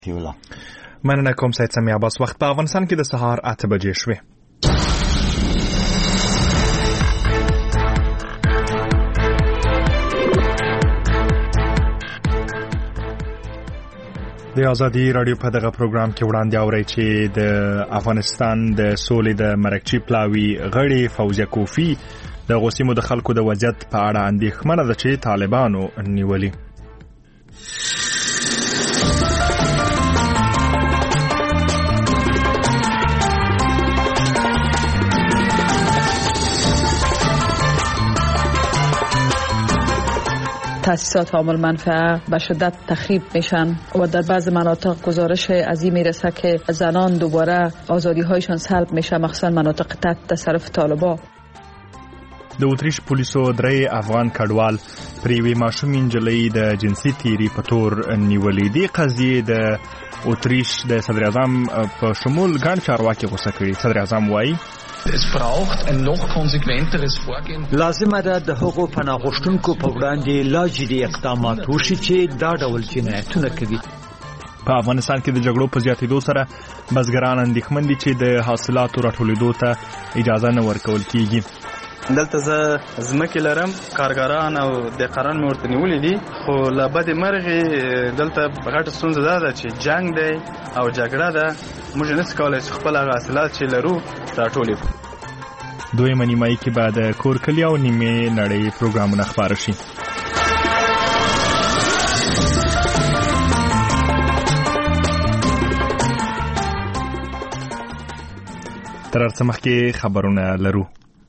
مننه کوم سید سمیع عباس. وخت په افغانستان کې د سهار 8 بجې شوې. د ازادي رادیو په دغه پروګرام کې وړاندې اورئ چې د افغانستان د سولې د مرکچی پلاوي غړي فوزیه کوفی د غوسیمو د خلکو د وضعیت په اړه اندېښمنه ده چې طالبانو نیولي. تاسیسات عامل منفعه به شدت تخریب میشن و در بعض مناطق گزارش از این میرسه که زنان دوباره آزادی هایشان سلب میشه، مخصوصا مناطق تحت تصرف طالبان. د اتریش پولیسو درې افغان کډوال پریوي ماشوم انجلۍ د جنسي تیری په تور نیولې. دي قضیه د اتریش د صدر اعظم په شمول ګڼ چارواکي غوسه کړي. صدر اعظم وایي لازمه ده د هغو پناه غوښتونکو په وړاندې لا جدي اقدامات وشي چې دا ډول جنایتونه کوي. په افغانستان کې د جګړو په زیاتېدو سره بزګران اندېښمن دي چې د حاصلاتو راټولېدو ته اجازه نه ورکول کیږي. دلته زه ځمکې لرم، کارګران او دهقانان مې ورته نیولي دي، خو له بدې مرغې دلته غټه ستونزه دا ده چې جنګ دی او جګړه ده، موږ نشو کولی چې خپل هغه حاصلات چې لرو راټول کړو. دویمه نیمایي کې به د کور کلي او نیمې نړۍ پروګرامونه خپاره شي. تر هر څه مخکې خبرونه لرو.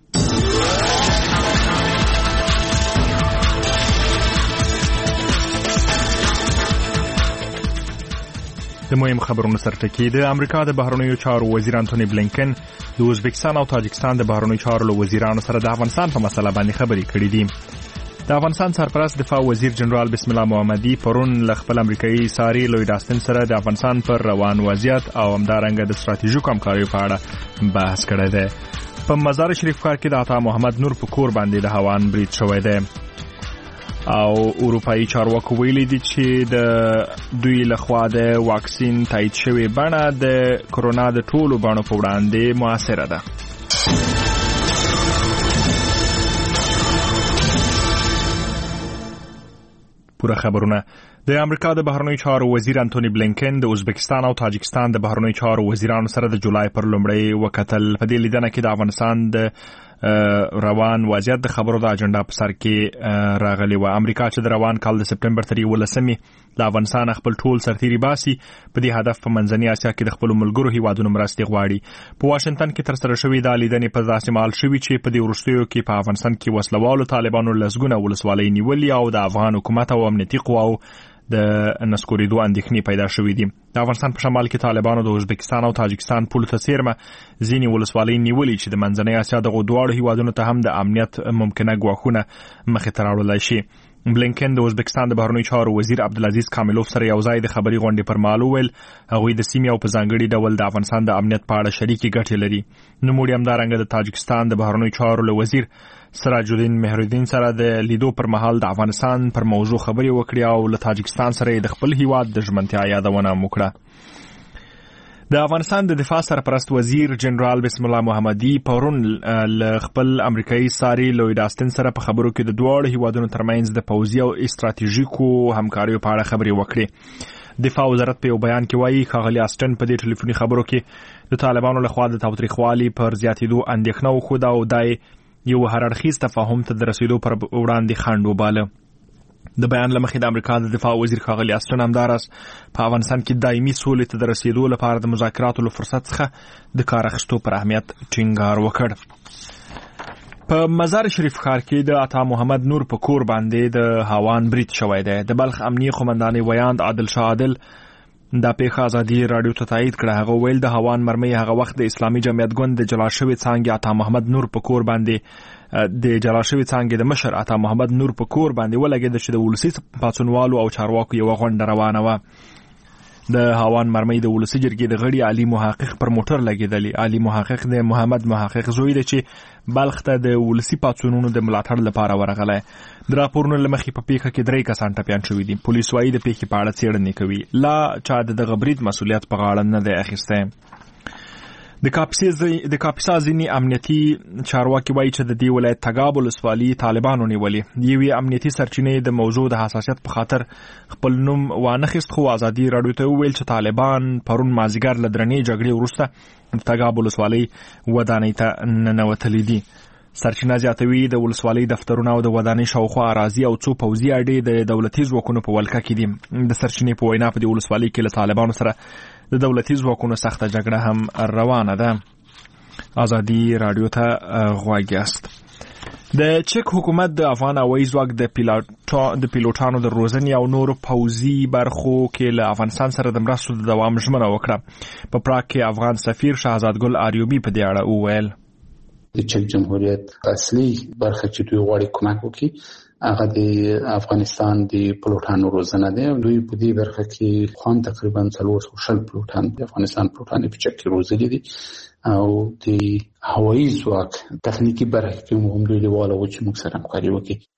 د مهم خبرونو سرټکی. د امریکا د بهرنیو چارو وزیر انټونی بلینکن د ازبکستان او تاجکستان د بهرنیو چارو له وزیرانو سره د افغانستان په مسله باندې خبرې کړې دي. د افغانستان سرپرست دفاع وزیر جنرال بسم الله محمدي پرون له خپل امریکایي ساري لوید آستن سره د افغانستان پر روان وضعیت او همدارنګه د ستراتیژیکو همکاریو په اړه بحث کړی دی. په مزار شریف ښار کې د عطا محمد نور په کور باندې د هوان برید شوی دی او اروپایي چارواکو ویلي دي چې د دوی لخوا د واکسین تایید شوی بڼه د کرونا د ټولو بڼو په وړاندې موثره ده. پوره خبرونه. د امریکا د بهرنیو چارو وزیر انټونی بلینکن د ازبکستان او تاجکستان د بهرنیو چارو وزیرانو سره د جولای پر لومړۍ وکتل. په دې لیدنه کې د افغانستان د روان وضعیت د خبرو د اجنډا په سر کې راغلی و. امریکا چې د روان کال د سپټمبر 13 د افغانستان خپل ټول سرتیري باسي په دې هدف په منځنۍ اسیا کې د خپل ملګرو هیوادونو مرستې غواړي. په واشنگټن کې تر سره شوې د لیدنې په داسې مهال شوې چې په دې وروستیو کې په افغانستان کې وسلوالو طالبانو لسګونه ولسوالۍ نیولې او د افغان حکومت او امنیتي قواو د نسکوریدو اندېښنې پیدا شوې دي. د افغانستان په شمال کې طالبانو د ازبکستان او تاجکستان پولو ته څیرمه ځینې ولسوالۍ نیولې چې د منځنۍ اسیا دغو دواړو هیوادونو ته هم د امنیت ممکنه ګواښونه مخې ته راوړلی شي. بلینکن د ازبکستان د بهرنیو چارو وزیر عبدالعزیز کاملوف سره یو ځای د خبري غونډې پر مهال وویل هغوی د سیمې او په ځانګړي ډول د افغانستان د امنیت په اړه شریکې ګټې لري. نوموړي همدارنګه د تاجکستان د بهرنیو چارو له وزیر سراج الدین مهرالدین سره د لیدو پر مهال د افغانستان پر موضوع خبرې وکړې او له تاجکستان سره د خپل هیواد د ژمنتیا یادونه وکړه. د افغانستان د دفاع سرپرست وزیر جنرال بسم الله محمدي پرون له خپل امریکایي ساري لوید آستن سره په خبرو کې د دوه هیوادونو ترمنځ د پوځي او استراتیژیکو همکاریو په اړه خبرې وکړې. دفاع وزارت په یو بیان کې وایي ښاغلي آستن په دې ټلیفوني خبرو کې د طالبانو لخوا د تاوتریخوالي پر زیاتېدو اندېښنه وښوده او دای یو هر اړخیز تفاهم ته د رسیدو پر وړاندې خنډ وباله. د بیان لمخې د امریکا د دفاع وزیر ښاغلي آستن همداراز په افغانستان کې دایمي سولې ته د رسیدو لپاره د مذاکراتو له فرصت څخه د کار اخیستو پر اهمیت ټینګار وکړ. په مزار شریف ښار کې د عطا محمد نور په کور باندې د هوان برید شوی دی. د بلخ امنیه قومندانۍ ویاند عادل شاه عادل دا پیښه ازادي رادیو ته تایید کړه. هغه ویل د هوان مرمۍ هغه وخت د اسلامي جمعیت ګوند د جلا شوې څانګې عطا محمد نور په کور باندې د جلا شوې څانګې د مشر عطا محمد نور په کور باندې ولګېده چې د ولسي پاڅونوالو او چارواکو یو غونډه روانه وه. د هاوان مرمۍ د ولسی جرګې د غړي علي محقق پر موټر لګیدلی. علي محقق د محمد محقق زوی دی چې بلخ ته د ولسی پاڅونونو د ملاتړ لپاره ورغلی. د راپورونو له مخې په پیښه کې 3 کسان ټپیان شوي دي. پولیس وايي د پیښې په اړه څېړنې کوي. لا چا د دغه برید مسؤلیت په غاړه نه دی اخیستی. د کاپیسا ځینې امنیتي چارواکي وایي چې د دې ولایت تګاب ولسوالي طالبانو نیولې. یوې امنیتي سرچینې د موضوع د حساسیت په خاطر خپل نوم وانخیست، خو ازادي راډیو ته وویل چې طالبان پرون مازدیګر له درنې جګړې وروسته تګاب ولسوالۍ ودانۍ ته ننوتلي دي. سرچینه زیاتوي د ولسوالۍ دفترونه او د ودانۍ شاوخوا اراضي او څو پوځي اډې د دولتي ځواکونو په ولکه کې دي. د سرچینې په وینا په دې ولسوالۍ کې له طالبانو سره د دولتي ځواکونو سخته جګړه هم روانه ده. ازادي راډیو ته غوږ یاست. د چک حکومت د افغان هوایي ځواک د پیلوټانو د روزنې او نور پوځي برخو کې له افغانستان سره د مرستو د دوام ژمنه وکړه. په پراګ کې افغان سفیر شهزاد ګل آریوبي په دې اړه وویل. د چک جمهوریت اصلي برخه چې دوی غواړي کومک وکړي هغه د افغانستان د پلوټانو روزنه ده. دوی په دې برخه کې خام تقریبا 400 پلوټان د افغانستان پلوټان په چک کې روزلي دي او د هوایي ځواک تخنیکی برخه کې هم دوی لیواله و چې موږ سره همکاري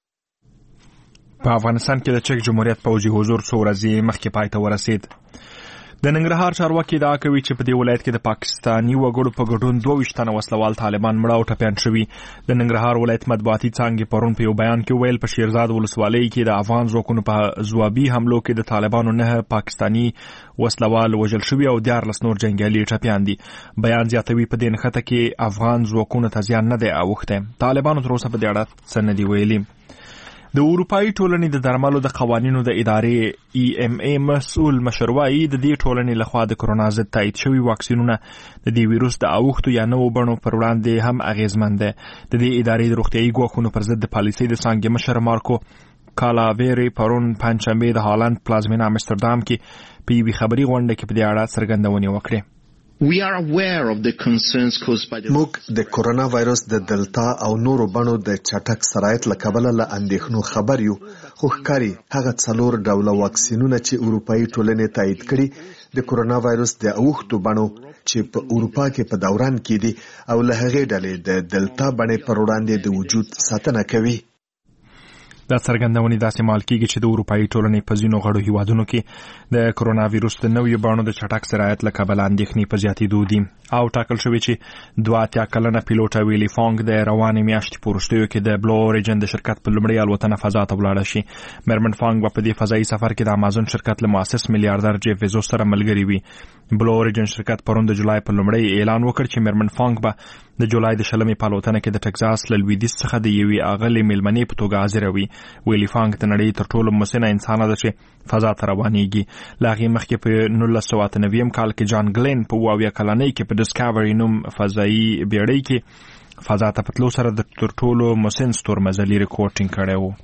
وکړي. په افغانستان کې د چک جمهوریت پوځي حضور څو ورځې مخکې پای ته ورسید. د ننګرهار چارواکي ادعا کوي چې په دې ولایت کې د پاکستاني وګړو په ګډون 22 تنه وسلوال طالبان مړه او ټپیان شوي. د ننګرهار ولایت مطبوعاتي څانګې پرون په یو بیان کې ویل په شیرزاد ولسوالۍ کې د افغان ځواکونو په ځوابي حملو کې د طالبانو 9 پاکستاني وسلوال وژل شوي او 14 نور جنګیالي ټپیان دي. بیان زیاتوي په دې نښته کې افغان ځواکونو ته زیان نه دی اوښتی. طالبانو تر اوسه په دې اړه څه نه دي ویلي. د اروپایي ټولنې د درملو د قوانینو د ادارې EMA مسؤل مشر وایي د دې ټولنې لخوا د کرونا ضد تایید شوي واکسینونه د دې ویروس د اوښتو یا نوو بڼو پر وړاندې هم اغیزمن دي. د دې ادارې د روغتیايي ګواښونو پر ضد د پالیسۍ د څانګې مشر مارکو کالاویری پرون پنجشنبه د هالند پلازمینه امستردام کې په یوې خبري غونډه کې په دې اړه څرګندونې وکړې. موږ د کورونا وایرس د دلتا او نورو بڼو د چټک سرایت له کبله له اندېښنو خبر یو، خو ښکاري هغه 4 ډوله واکسینونه چې اروپایي ټولنې تایید کړي د کورونا وایرس د اوښتو بڼو چې په اروپا کې په دوران کې دي او له هغې ډلې د دلتا بڼې پر وړاندې د وجود ساتنه کوي. دا څرګندونې داسې مال کېږي چې د اروپایي ټولنې په ځینو غړو هیوادونو کې د کرونا ویروس د نویو بڼو د چټک سرایت له کبله اندېښنې په زیاتېدو دي او ټاکل شوي چې 82 کلنه پیلوټه ویلي فانګ د روانې میاشتې په وروستیو کې د بلو اوریجن د شرکت په لومړۍ الوتنه فضا ته ولاړه شي. میرمن فانګ به په دې فضایي سفر کې د امازون شرکت له مؤسس میلیاردر جیف بیزوس سره ملګري وي. بلو اوریجن شرکت پرون د جولای په لومړۍ اعلان وکړ چې میرمن فانګ به د جولای د 20 په الوتنه کې د ټکزاس له لویدیځ څخه د یوې اغلې میلمنې په توګه حاضره وي. ویلي فانګ د نړۍ تر ټولو مسنه انسانه ده چې فضا ته روانېږي. له هغې مخکې په 1998 کال کې جان ګلین په 28 کلنۍ کې په ډسکاوري نوم فضایي بیړۍ کې فضا ته په تلو سره د تر ټولو مسن ستورمزلي ریکورډ ټینګ کړی و.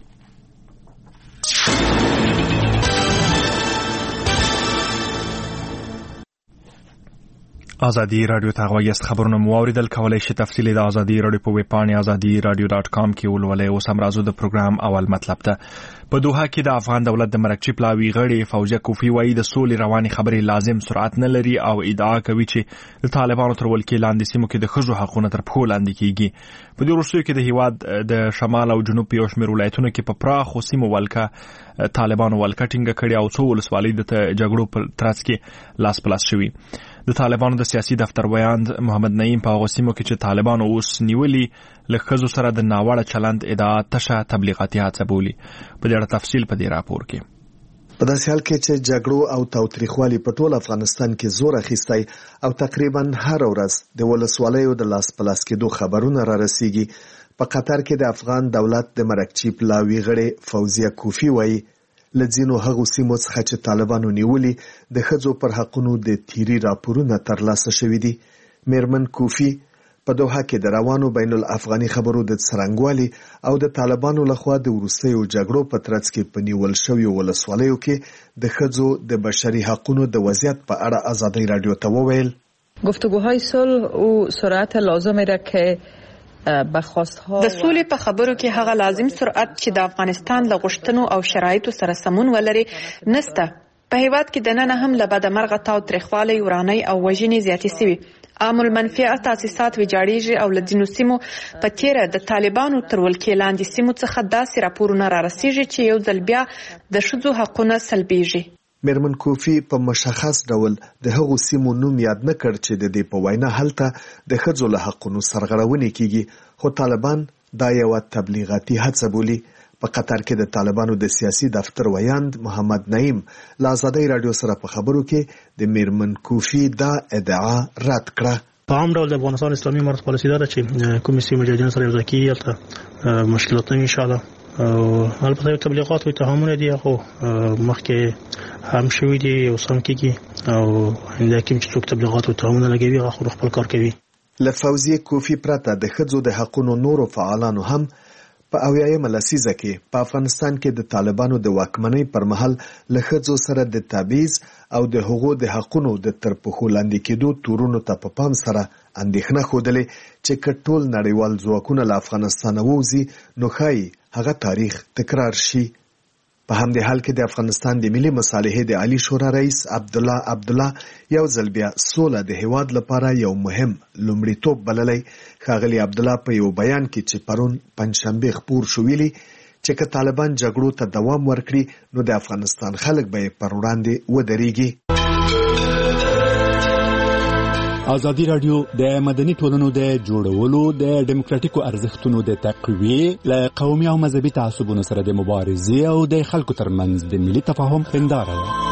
ازادي راډیو ته غوږ یاست. خبرونه مو واوریدل. کولی شئ تفصیلي د ازادي راډیو په ویب پاڼې azadiradio.com کې ولولئ. اوس هم راځو د پروګرام اول مطلب ته. په دوحه کې د افغان دولت د مرکچی پلاوي غړي فوزیه کوفی وایي د سولې رواني خبرې لازم سرعت نه لري او ادعا کوي چې د طالبانو تر ولکې لاندې سیمو کې د ښځو حقونه تر پښو لاندې کیږي. په دې وروستیو کې د هیواد د شمال او جنوب په یو شمېر ولایتونو کې په پراخو سیمو ولکه طالبانو ولکه ټینګه کړې او څو ولسوالۍ د جګړو په ترڅ کې لاس په لاس شوي. د طالبانو د سیاسي دفتر ویاند محمد نعیم په هغو سیمو کې چې طالبانو اوس نیولي له ښځو سره د ناوړه چلند ادعا تشه تبلیغاتي هڅه بولي. په دې اړه تفصیل په دې راپور کې. په داسې حال کې چې جګړو او تاوتریخوالي په ټول افغانستان کې زور اخیستی او تقریبا هر ورځ د ولسوالیو د لاس په لاس کېدو خبرونه را رسیږي، په قطر کې د افغان دولت د مرکچی پلاوي غړي فوزیه کوفی وایي لځینو هغو سیمو څخه چې طالبانو نیولي د ښځو پر حقونو د تیری راپورونه ترلاسه شوي دي. میرمن کوفی په دوحه کې د روانو بین الافغاني خبرو د څرنګوالي او د طالبانو لخوا د وروستیو جګړو په ترڅ کې په نیول شویو ولسوالیو کې د ښځو د بشري حقونو د وضعیت په اړه ازادي راډیو ته وویل گفتگوهای صلح او سرعت لازمی را که د سولې په خبرو کې هغه لازم سرعت چې د افغانستان له غوښتنو او شرایطو سره سمون ولري نسته. په هیواد کې د نن هم له بده مرغه تاوتریخوالی، ورانۍ او وژنې زیاتې شوي. عام المنفعه تاسیسات ویجاړېږي او له ځینو سیمو په تیره د طالبانو تر ولکې لاندې سیمو څخه داسې راپورونه رارسېږي چې یو ځل بیا د ښځو حقونه سلبېږي. میرمن کوفی په مشخص ډول د هغو سیمو نوم یاد نه کړ چې د دې په وینا هلته د ښځو له حقونو سرغړونې کیږي، خو طالبان دا یوه تبلیغاتي هڅه بولي. په قطر کې د طالبانو د سیاسي دفتر ویاند محمد نعیم له آزادۍ راډیو سره په خبرو کې د میرمن کوفی دا ادعا رد کړه. په عام ډول د افغانستان اسلامي امارت پالیسي دا ده چې کومې سیمې مجاهدینو سره یوځای کېږي هلته مشکلات نه وي انشاءالله. البته تبلیغات او اتهامونه دي خو مخکې هم شوي دي او سم کېږي او همدا کوم چې څوک تبلیغات او اتهامونه لګوي هغه خپل کار کوي. له فوزیه کوفی پرته د ښځو د حقونو نورو فعالانو هم په 80مه لسیزه کې په افغانستان کې د طالبانو د واکمنۍ پر مهال له ښځو سره د تبعیض او د هغو د حقونو د تر پښو لاندې کېدو تورونو ته په پام سره اندېښنه ښودلې چې که ټول نړیوال ځواکونه له افغانستانه ووځي نو ښایي هغه تاریخ تکرار شي. په همدې حال کې د افغانستان د ملي مصالحې د عالی شورا رئیس عبدالله یو ځل بیا سوله د هیواد لپاره یو مهم لومړیتوب بللی. ښاغلي عبدالله په یو بیان کې چې پرون پنجشنبه خپور شو ویلي چې که طالبان جګړو ته دوام ورکړي نو د افغانستان خلک به پر وړاندې ودرېږي. ازادي رادیو د مدني ټولنو د جوړولو د ډیموکراټیکو ارزښتونو د تقویې له قومي او مذهبي تعصبونو سره د مبارزې او د خلکو ترمنځ د ملي تفاهم هنداره ده.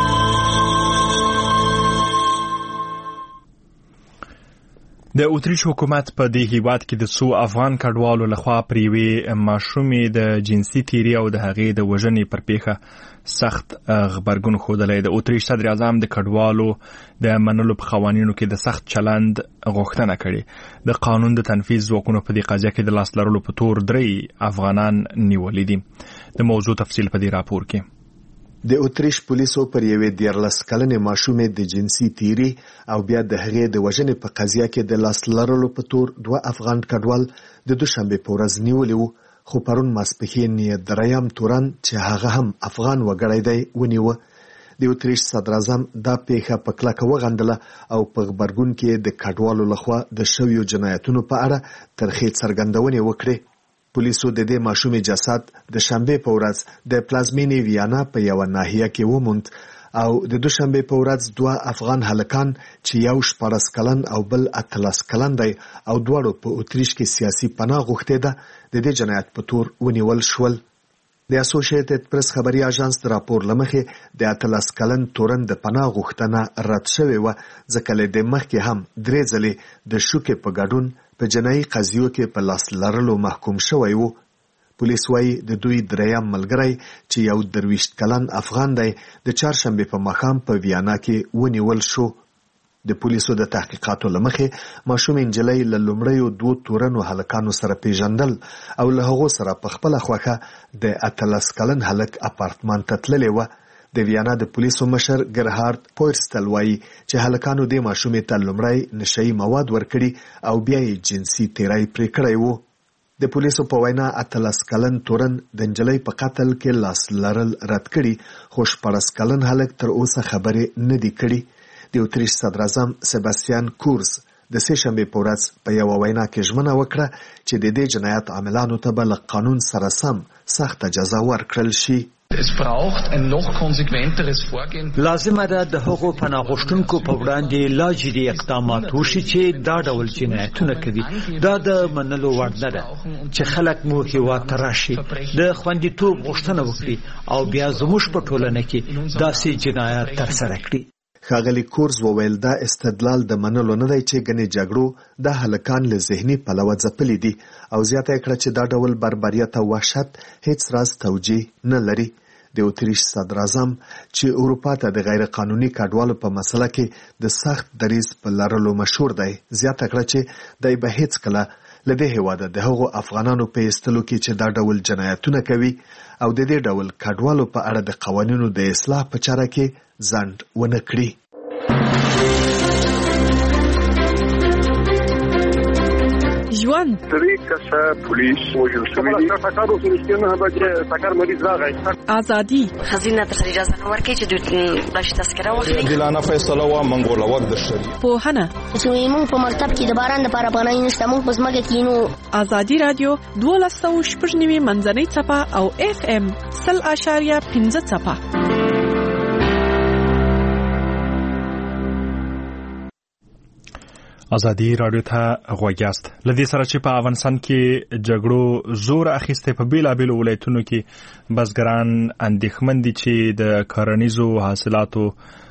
د اتریش حکومت په دې هیواد کې د څو افغان کډوالو لخوا پر یوې ماشومې د جنسي تیری او د هغې د وژنې پر پیښه سخت غبرګون ښودلی. د اتریش صدر اعظم د کډوالو د منلو په قوانینو کې د سخت چلند غوښتنه کړې. د قانون د تنفیذ ځواکونو په دې قضیه کې د لاس لرلو په تور 3 افغانان نیولي دي. د موضوع تفصیل په دې راپور کې. د اتریش پولیسو پر یوې 14 کلنې ماشومې د جنسي تیری او بیا د هغې د وژنې په قضیه کې د لاس لرلو په تور 2 افغان کډوال د دوشنبه په ورځ نیولي وو، خو پرون ماسپښین یې دریم تورن چې هغه هم افغان وګړی دی ونیوه. د اتریش صدر اعظم دا پیښه په کلکه وغندله او په غبرګون کې د کډوالو لخوا د شویو جنایتونو په اړه ترخې څرګندونې وکړې. پولیسو د دې ماشومې جسد د شنبه په ورځ د پلازمینې ویانا په یو ناحیه کې وموند او د دوشنبه په ورځ 2 افغان هلکان چې یو 14 کلن او بل 18 کلن دی او دواړو په اتریش کې سیاسي پناه غوښتې ده د دې جنایت په تور ونیول شول. د اسوسییټډ پریس خبري اژانس د راپور لمخې د 18 کلن تورن د پناه غوښتنه رد شوې و ځکه له دې مخکې هم 3 ځلې د شوکې په ګډون په جنایي قضیو کې په لاس لرلو محکوم شوی وو. پولیس وايي د دوی دریم ملګری چې یو 23 کلن افغان دی د چهارشنبه په ماښام په ویانا کې ونیول شو. د پولیسو د تحقیقاتو لمخې ماشوم انجلۍ له لومړیو 2 تورنو هلکانو سره پیژندل او له هغو سره په خپل خوښه د 18 کلن هلک اپارتمان ته تللې و. د ویانا د پولیسو مشر ګرهارد پویرستل وايي چې هلکانو د ماشومې ته لومړی نشئی مواد ورکړي او بیا یې جنسي تیری پرې کړی وو. د پولیسو په وینا 18 کلن تورن د انجلۍ په قتل کې لاس لرل رد کړي، خو 14 کلن هلک تر اوسه خبرې نه دي کړي. د اتریش صدر اعظم سباستیان کورز د سه شنبه په ورځ په یو وینا کې ژمنه وکړه چې د دې جنایت عاملانو ته به له قانون سره سم سخت جزا ورکړل شي. لازمه ده د هغو پناه غوښتونکو په وړاندې لا جدي اقدامات وشي چې دا ډول جنایتونه کوي. دا د منلو وړ نه ده چې خلک مو هیواد ته راشي د خوندیتوب غوښتنه وکړي او بیا زموږ په ټولنه کې داسې جنایت ترسره کړي. ښاغلي کورز وویل دا استدلال د منلو نه دی چې ګنې جګړو د هلکان له ذهني پلوه ځپلي دي او زیاته کړه چې دا ډول بربریت او وحشت هیڅ راز توجیه نه لري. د اتریش صدر اعظم چې اروپا ته د غیر قانوني کډوالو په مسله کې د سخت دریځ په لرلو مشهور دی، زیاته کړه چې دای به هیڅ کله له دې هیواده د هغو افغانانو په ایستلو کې چې دا ډول جنایتونه کوي او د دې ډول کډوالو په اړه د قوانینو د اصلاح په چاره کې ځنډ ونه کړي. ژوند درې کسه پولیس وژل شوي دي. ټکر وسو نه بچ ټکر مریض راغی. ازادي خزینه ته اجازه نه ورکړي چې د بلش تذکره واخلي. دلانه فیصله وا منګوله ور د شری. پوهنه چې موږ په مرتب کې د باران لپاره پناه نشته، موږ په ځمکه کې نو. ازادي رادیو 12.9 منځنۍ څپه او FM 0.5 څپه. ازادي رادیو ته غوږیاست. لدې سره چې په افغانستان کې جګړو زور اخیسته په بیلابیلو ولایتونو کې بزګران اندېښمن دي چې د کرنیزو حاصلاتو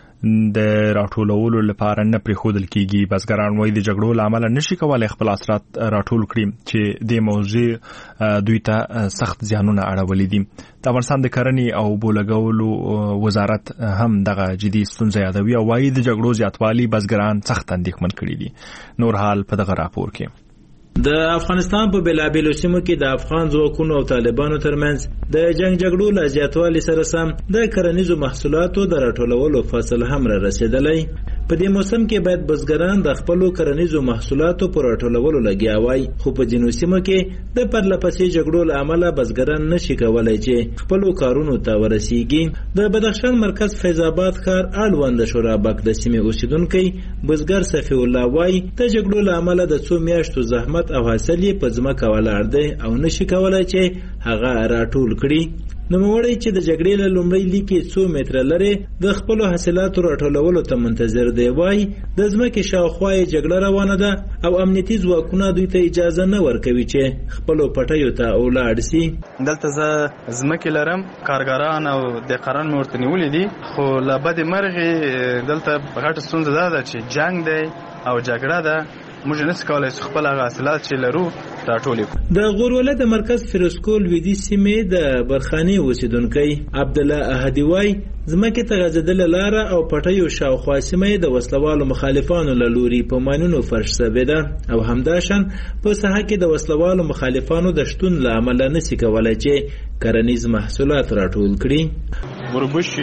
د راټولولو لپاره نه پریښودل کیږي. بزګران وايي د جګړو لامل نشي کولای خپل حاصلات راټول کړي چې د موضوع دوی ته سخت زیانونه اړولې دي. د افغانستان د کرنې او بولګولو وزارت هم دغه جدي ستونزه یادوي او وايي د جګړو زیاتوالی بزګران سخت اندېښمن کړي دي. نور حال په دغه راپور کې. د افغانستان په بلابلو سیمو کې د افغان ځواکونو او طالبانو ترمنځ د جګړو له زیاتوالي سره سم د کرنیزو محصولاتو د راټولولو فصل هم را رسیدلی. په دې موسم کې باید بزګران د خپل کرنیزو محصولاتو پر راټولولو لګیا وای، خو په جنوب سیمو کې د پرلپسې جګړو له امله بزګران نشي کولای چې خپل کارونو ته ورسیږي. د بدخشان مرکز فیض آباد ښار اړوند شورابک د سیمې اوسیدونکي بزګر صفی الله وای د جګړو له امله د څو میاشتو زحمت او حاصل یې په ځمکه ولاړ دی او نشي کولای چې هغه راټول کړي. نو موړی چې د جګړې له لومړۍ لیکې 100 متره لري د خپل حاصلاتو راټولولو ته منتظر دی. وای د ځمکې شاوخوا جګړه روانه ده او امنیتي ځواکونه دوی ته اجازه نه ورکوي چې خپل پټیو ته ولاړ شي. دلته زه ځمکې لرم، کارګران او دهقانان مې ورته نیولي دي، خو له بدې مرغې دلته غټه ستونزه دا ده چې جنګ دی او جګړه ده. موږ نشو کولای چې خپل حاصلات چې لرو راټول کړو. د غوروله د مرکز فیروزکول ویدي سیمې د برخاني اوسیدونکي عبد الله احدی وای ځمکې ته غځېدل لاره او پټیو شاوخوا سیمې د وسلوالو مخالفانو له لوري په ماینونو فرش شوې ده او همداشان په ساحه کې د وسلوالو مخالفانو د شتون له امله نشي کولای چې کرنیز محصولات راټول کړي. وربش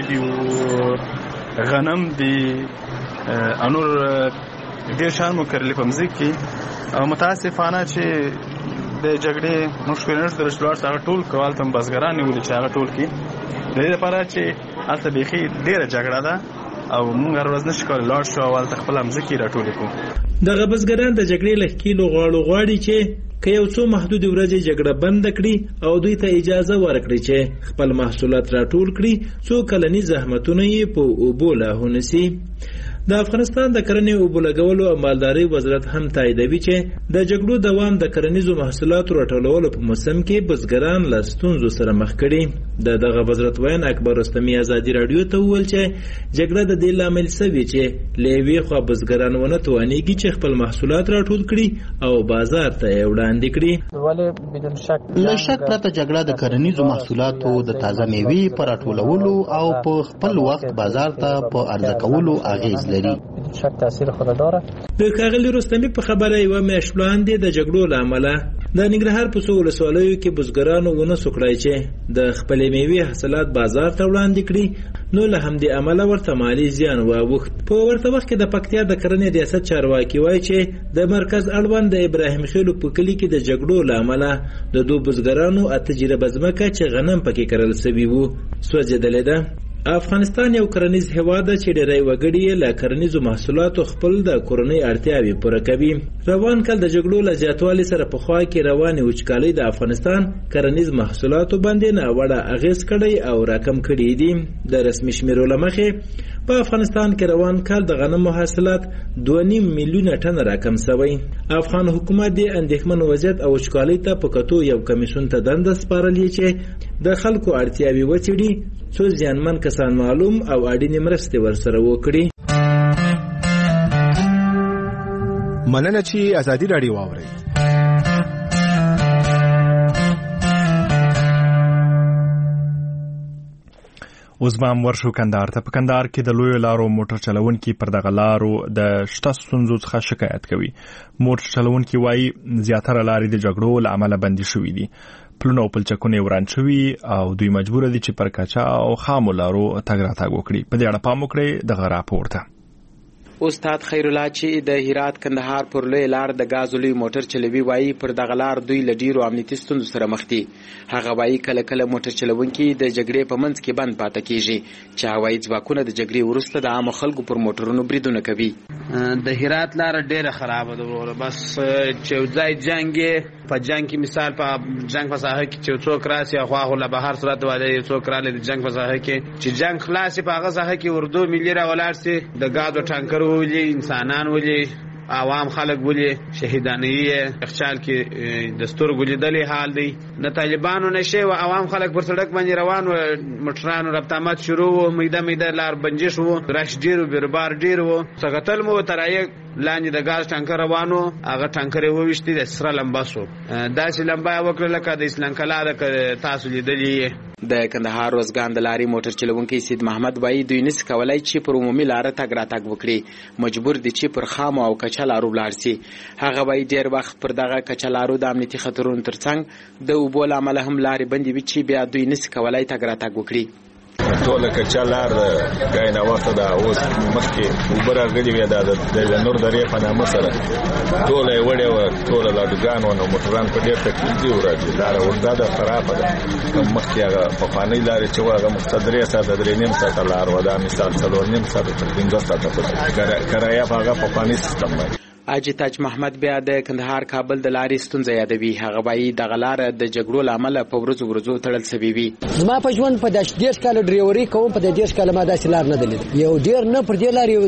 دي، غنم دي، انور ډېر شان مو کرلي په مځکه کې او متاسفانه چې د جګړې مشکلات سره شروع هغه ټول کول تم بزګران نیولې چې هغه ټول کې د دې لپاره چې البته بيخي ډېره جګړه ده او موږ هر ورځ نشو کولای لاړ شو او خپل مځکه راټول کړو. دغه بزګران د جګړې له کیلو غواړي چې که یو څو محدود ورځې جګړه بند کړي او دوی ته اجازه ورکړي چې خپل محصولات راټول کړي، څو کلنی زحمتونه یې په اوبو لاهونسي. د افغانستان د کرنې او بولګولو او مالدارۍ وزارت هم تاییدوي چې د جګړو دوام د کرنیزو محصولاتو راټولولو په موسم کې بزګران له ستونزو سره مخ کړي. دغه وزارت وین اکبر رستمی ازادي رادیو ته وویل چې جګړه د دې لامل شوی چې لوی خو بزګران ونه توانېږي چې خپل محصولات راټول کړي او بازار ته وړاندې کړي. له شک پرته جګړه د کرنیزو محصولاتو د تازه میوې پر راټولولو او په خپل وخت بازار ته په عرضه کولو اغیز لري. شک تاثیر خود داره. د کاغلی رستمی په خبره یو میاشت وړاندې د جګړو لامل د ننګرهار په څو ولسوالیو کې بزګرانو ونه سوکړای چې د خپل میوې حاصلات بازار ته وړاندې کړي، نو له همدې عمله ورته مالی زیان واوښت. په ورته وخت کې د پکتیا د کرنې ریاست چارواکي وایي چې د مرکز اړوند د ابراهیم خیلو په کلی کې د جګړو لامل د دوه بزګرانو تجربه ځمکه چې غنم پکې کرل شوی وو سوځېدلې ده. افغانستان یو کرنیز هیواد دی چې ډېری وګړي له کرنیزو محصولاتو خپل د کورنۍ اړتیاوې پوره کوي. روان کال د جګړو له زیاتوالي سره په خوا کې روانې وچکالۍ د افغانستان کرنیز محصولاتو باندې ناوړه اغیز کړی او راکم کړي دي. د رسمي شمیرو له مخې په افغانستان کې روان کال د غنمو حاصلات 2.5 میلیونه ټن راکم شوی. افغان حکومت د اندېښمن وضعیت او وچکالۍ ته په کتو یو کمیسیون ته دنده سپارلې چې د خلکو اړتیاوې وڅېړي، څو زیانمن کسان معلوم او اړینې مرستې ورسره وکړي. مننه چې ازادي رادیو واوري. اوس به هم ورشو کندهار ته. په کندهار کې د لویو لارو موټر چلونکي پر دغه لارو د شته ستونزو څخه شکایت کوي. موټر چلونکي وایي زیاتره لارې د جګړو له امله بندي شوي دي، پلونه او پلچکونه وران شوي او دوی مجبور دي چې پر کچا او خامو لارو تګ راتګ وکړي. په دې اړه پام وکړئ دغه راپور ته. استاد خیر الله چې د هرات کندهار پر لوی لار د غاز لوی موټر چلوي وایي پر دغه لار دوی له ډیرو امنیتي ستونزو سره مخ دي. هغه وایي کله کله موټر چلوونکي د جګړې په منځ کې بند پاتې کیږي چې هوایي ځواکونه د جګړې وروسته د عام خلکو پر موټرونو بریدونه کوي. د هرات لار ډیره خراب ده بس چې ځای جنگ په جنگ کې مثال په جنگ په ساحه کې چې څوک راسي خو له بهر صورت والے څوک را لید جنگ په ساحه کې چې جنگ خلاص په هغه ساحه کې اردو ملي را ولاړ سي د غازو ټانکر ولي انسانان ولي عوام خلک ولي شهیدانی اخچال کې دستور ګلیدلې حال دی نه طالبانو نشه او عوام خلک پر سړک باندې روان و مټرانو رابطامات شروع و میده لار بنجش وو راش ډیرو بیربار ډیرو څنګه مو ترای لاندې د غاز ټانکر روانو هغه ټانکر وويشتي د سره لمباسو داسې لمبا وکړه لکه د اسلام کلا د تاسو لیدلې. د کندهار روزګان د لاري موټر چلوونکي سید محمد وایي دوی نس کولای چې پر عمومي لار تګ راتګ وکړي مجبور دي چې پر خام او کچلارو لاړ سي. هغه وایي ډیر وخت پر دغه کچلارو د امنیتي خطرونو ترڅنګ د اوبو له امله هم لارې بندې وي چې بیا دوی نس کولای تګ راتګ وکړي. ټول کچلار غاینه وخت دا اوس مخکې وبره غلي وي د نور درې په نامه سره ټول یې وړي و ټول لاډګان او موټران په ډېر تکلیف دی ورته لار ورته د خراب ده مخکې هغه په پانی لارې چې هغه مقتدرې ساته درې نیم ساعت لار ودا مثال څلور نیم ساعت تر 15 ساعت پورې کرایه هغه په پانی سیستم باندې. اجي تاج محمد بیا د کندهار کابل د لارې ستونزه یادوي. هغه وایي دغه لار د جګړو لامل په ورځو تړل شوی وي. زما په ژوند په 10 کال ډریوري کوم په 10 کال ما داسې لار نه دلید یو ډیر نه پر دې لار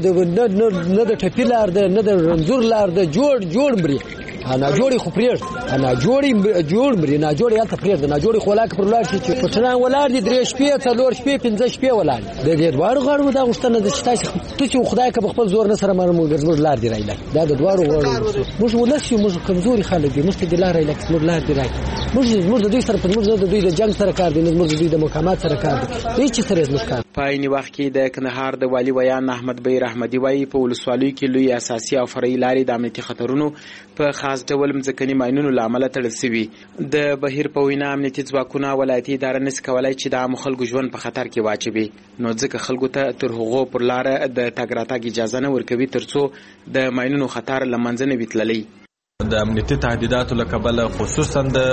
یو نه د ټپی لار ده نه د رنزور لار ده جوړ بري انا جوړي خو پرېږ انا جوړ بري نه جوړي الته پرېږ نه جوړي خلاک پر لار چې پټنان ولار دي 3 شپې 4 شپې 5 شپې ولار د دې دوار غړو دا غشتنه د شتاسي ته چې خدای کا خپل زور نه سره مرمو لار دی راځي دا د دوار غړو موږ ولسی موږ کمزوري خلک دي موږ د لار راځي موږ لار دی راځي موږ د دوی سره په موږ د دوی د جنگ سره کار دي موږ د دوی د مقامات سره کار دي هیڅ سره موږ کار. په عین وخت کې د کندهار د والی ویان احمد بیر احمدی وایي په ولسوالیو کې لوی اساسي او فرعي لارې د امنیتي خطرونو په خاص ډول مځکني ماینونو لامل تړل شوی. د بهیر په وینا امنیتي ځواکونه ولایتي اداره نس کولای چې د عام خلکو ژوند په خطر کې واچوي نو ځکه خلکو ته تر هغو پر لار د تګ راتګ اجازه نه ورکوي ترڅو د ماینونو خطر لمنځه نه وتللی. د امنیتي تهدیداتو لکبله خصوصا د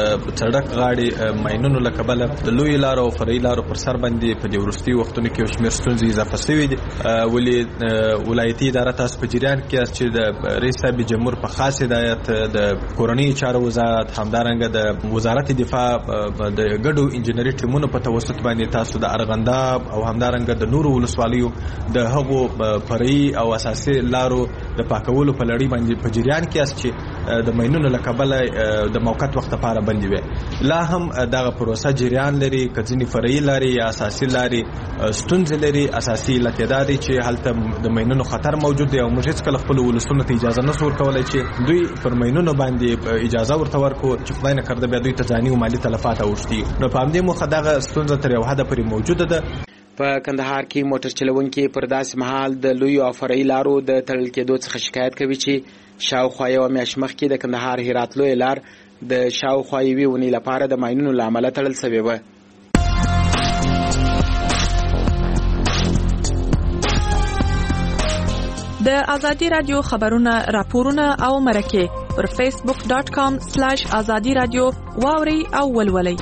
سړک غاړي ماینونو لکبله د لوی لارو او فرعي لارو پر سر باندې په دې وروستي وختونو کې شمیر ستونزې اضافه شوې دي. ولې ولایتي اداره تاسو په جریان کې چې د رئیس صاحب جمهور په خاص هدایت د کورنۍ چارو وزارت همدارنګه د وزارت دفاع د ګډو انجنیري ټیمونو په توسط باندې تاسو د ارغنداب او همدارنګه د نورو ولسوالیو د هغو فرعي او اساسي لارو د پاکولو په لړۍ باندې په جریان کې چې د ماینونو لکبله د موقت وخت لپاره بندي وي. لا هم دغه پروسه جریان لري کځنی فرعي لاري یا اساسي لاري ستونزې لري. اساسي لکداري چې هلته د ماینونو خطر موجود دی او موږ هیڅ کله خپل ولسونو ته اجازه نه ورکول کولای چې دوی پر ماینونو باندې اجازه ورته ورکو چې خدای نه کړه بیا دوی ته ځاني او مالی تلفات اوښتي نو په همدې مخه دغه ستونزه تر یو حد پورې موجوده ده. په کندهار کې موټر چلوونکي پر داسې مهال د لوی او فرعي لارو د تړل کېدو څخه شکایت کوي چې شاوخوا یو میاشت مخکې د کندهار هرات لوی لار د شاوخوا یوې ونې لپاره د ماینونو له امله تړل شوې وه. د ازادي رادیو خبرونه راپورونه او مرکه پر facebook.com/azadi radio واوري او ولولي.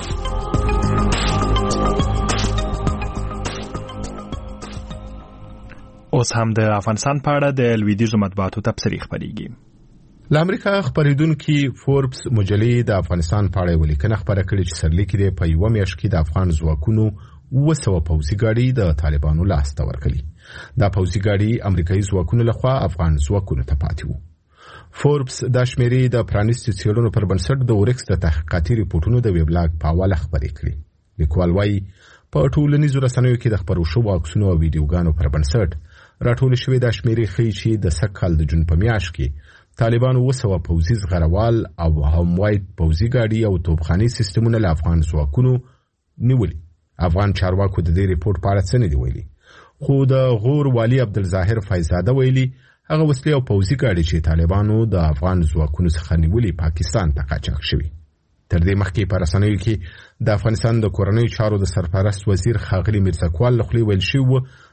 اوس هم د افغانستان په اړه د لویدیځو مطبوعاتو تبصرې خپرېږي. ل امریکا خبرېدونکي فوربس مجلې د افغانستان په اړه ولیکنه خبره کړې چې سرلیک دی په یو میاشت کې د افغان ځواکونو 200 پوځي ګاډي د طالبانو لاس ته ورکړي. دا پوځي ګاډي امریکایي ځواکونو لخوا افغان ځواکونو ته پاتې وو. فوربس د شمیرې د پرانیستي څېړنو پر بنسټ د اورکس د تحقیقاتي ریپورتونو د ویبلاګ په حواله خبرې کړې. لیکوال وایي په ټولنیزو رسنیو کې د خبرو شوو عکسونو او ویډیوګانو پر بنسټ راټول شوی د شمیرې ښیي چې د سکهال د جون په میاشت کې طالبانو 200 پوځي زغروال او هموایت پوځي ګاډي او توپخاني سیستمونه له افغان ځواکونو نیولي. افغان چارواکو د دې ریپورت په اړه څه نه دی ویلي، خو د غور والی عبدالظاهر فیضزاده ویلي هغه وسلې او پوځي ګاډي چې طالبانو د افغان ځواکونو څخه نیولي پاکستان ته قاچاق شوي. تر دې مخکې په رسنیو کې د افغانستان د کورنۍ چارو د سرپرست وزیر ښاغلي میرزا کوال لخوا ویل شوی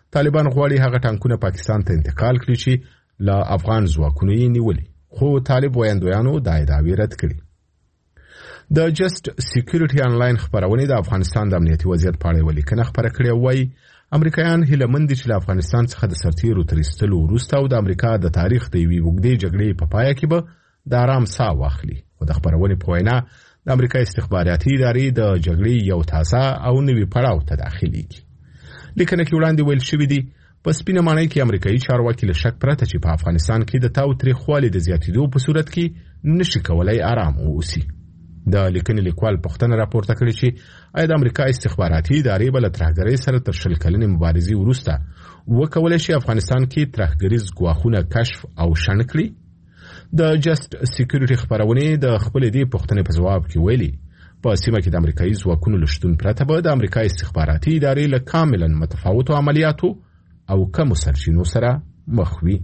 طالبان غواړي هغه ټانکونه پاکستان ته انتقال کړي چې له افغان ځواکونو یې نیولي، خو طالب ویاندویانو دا ادعاوې رد کړي. د جست سکیورټي انلاین خبرونه د افغانستان د امنیتي وضعیت په اړه ولیکنه خبره کړې وایي امریکایان هیله مند دي چې له افغانستان څخه د سرتیرو تر ایستلو وروسته او د امریکا د تاریخ د یوې اوږدې جګړې په پای کې به د آرام ساه واخلي. خو د خبرونې په وینا د امریکا استخباراتي ادارې د جګړې یو تازه او نوي پړاو ته داخليږي. لیکنه کې وړاندې ویل شوی دی په سپینه معنی کې امریکایي چارواکي له شک پرته چې په افغانستان کې د تاوتریخوالي د زیاتېدو په صورت کې نشي کولای آرام واوسي. د لیکنې لیکوال پوښتنه راپورته کړې چې آیا د امریکا استخباراتي ادارې بل ترهګرۍ سره تر 20 کلنې مبارزې وروسته وکولای شي افغانستان کې ترهګریز ګواښونه کشف او شنډ کړي؟ د جست سکیورټي خبرونه د خپل دې پوښتنې په جواب کې ویلي په سیمه کې د امریکایي ځواکونو لشتون پرته به د امریکا استخباراتي ادارې له کاملا متفاوتو عملیاتو او کمو سرچینو سره مخ وي.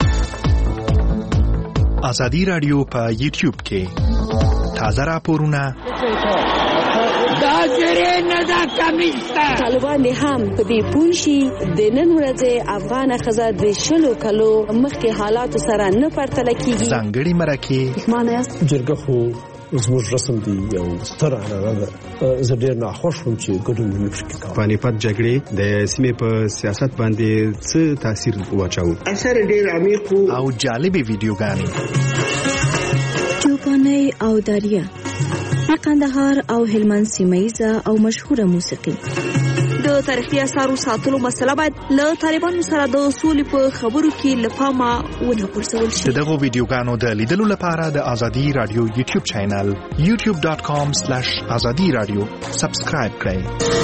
ازادي رادیو په یوټیوب کې تازه راپورونه طالبان هم په دې پوه شي د نن ورځې افغان ښځه د 20 کلو مخکې حالاتو سره نه پرتله کیږي. ځانګړي مرکه معنی جرګه خو زموږ رسم دی یو ستر عنعنه ده. زه ډېر ناخوښ وم چې ګډون مې پکې کاوه. پانیپت جګړې د سیمې په سیاست باندې څه تاثیر واچاوه؟ اثر ډېر عمیق او جالبې ویډیوګانې چوپاني او داریا د قندهار او هلمند سیمایزه او مشهوره موسیقي. د تاریخي اثارو ساتلو مسله باید له طالبانو سره د اصول په خبرو کې لپاره ونه غورځول شي. دغه ویډیوګانو د لیدلو لپاره د ازادي رادیو یوټیوب چینل youtube.com/azadiradio سبسکرایب کړئ.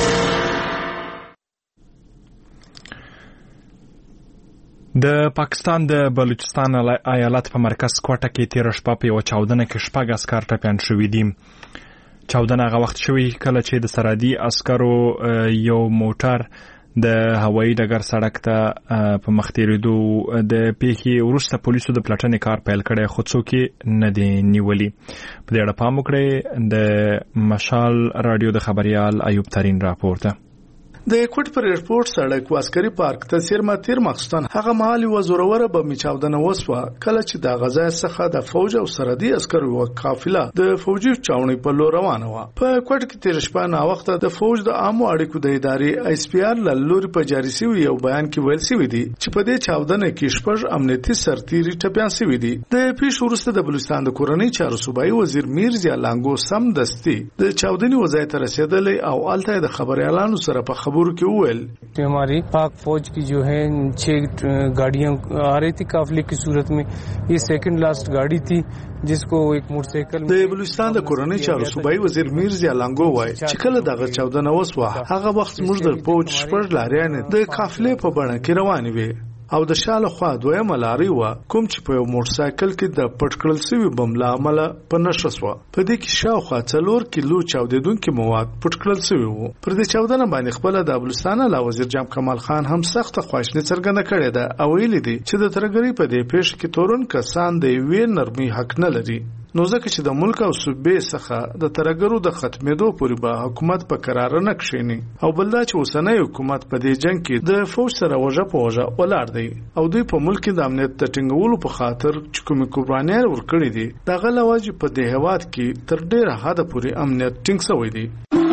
د پاکستان د بلوچستان ایالت په مرکز کوټه کې تیر شپه په یو چاودنه کې شپږ عسكر ټپيان شوي دي. چاودنه هغه وخت شوی کله چې د سرحدي عسکرو یو موټر د هوایي ډګر سړک ته په مخ تیریدو د پیښې وروسته پولیسو د پلټنې کار پیل کړی، خو څوک نه دی نیولي. په دې اړه پام وکړئ. د مشال رادیو د خبريال ایوب ترين راپورته. د کوټ پر ایرپورټ سړک و عسکري پارک ته تیر مخستان هغه مهال و زورور به میچاودنه وسوه کله چې د غزا څخه د فوج او سرحدي عسکرو و قافله د فوجي چاونې په لور روانه و. په کوټ کې تیر شپه نا وخت د فوج د عامو اړیکو د ادارې ISPR لوري په جاري سوي یو بیان کې ویل سوي دي چې په دې چاودنه کې شپږ امنیتي سرتیري ټپيان سوي دي. د پیښ وروسته د بلوچستان د کورنۍ چارو صوبایي وزیر میرزا لانګو سم دستي د چاودنې وضعیت رسیدلې او الته د خبريالانو سره په خبرو کې وویل कि हमारी पाक फौज की जो है 6 गाड़ियां आ रही थी काफिले की सूरत में. ये सेकंड लास्ट गाड़ी थी जिसको एक मोटरसाइकिल د بلوچستان د کورنۍ چارو صوبایي وزیر میرزا لانګو وایي چې کله دغه چاودنه وسوه هغه وخت موږ د فوج شپږ لاریان د قافلې په بڼه کې روان وي او د شاله خوا دویمه لاري و کوم چې په یو موټرسایکل کې د پټکړل سوي بم له امله په نشه شو. په دې کې شاوخوا 4 کیلو چاودیدونکي مواد پټکړل سوي وو. پر دې چاودنه باندې خپل د بلوچستان له وزیر جام کمال خان هم سخت خواشنی څرګنده کړې ده او ویلي دي چې د ترګری په دې پیښ کې تورن کسان د وی نرمي حق نه لري. نو ځکه چې د ملک او صوبې څخه د ترګرو د ختمېدو پورې به حکومت په قرار نه کښینی او بلدا چې اوسنۍ حکومت په دې جنگ کې د فوج سره وجه په وجه ولاړ دی او دوی په ملک د امنیت د ټینګولو په خاطر چې کومې قربانۍ ورکړي دي دغه لواجب په دې هواد کې تر ډیره حد پورې امنیت ټینګ شوی دی.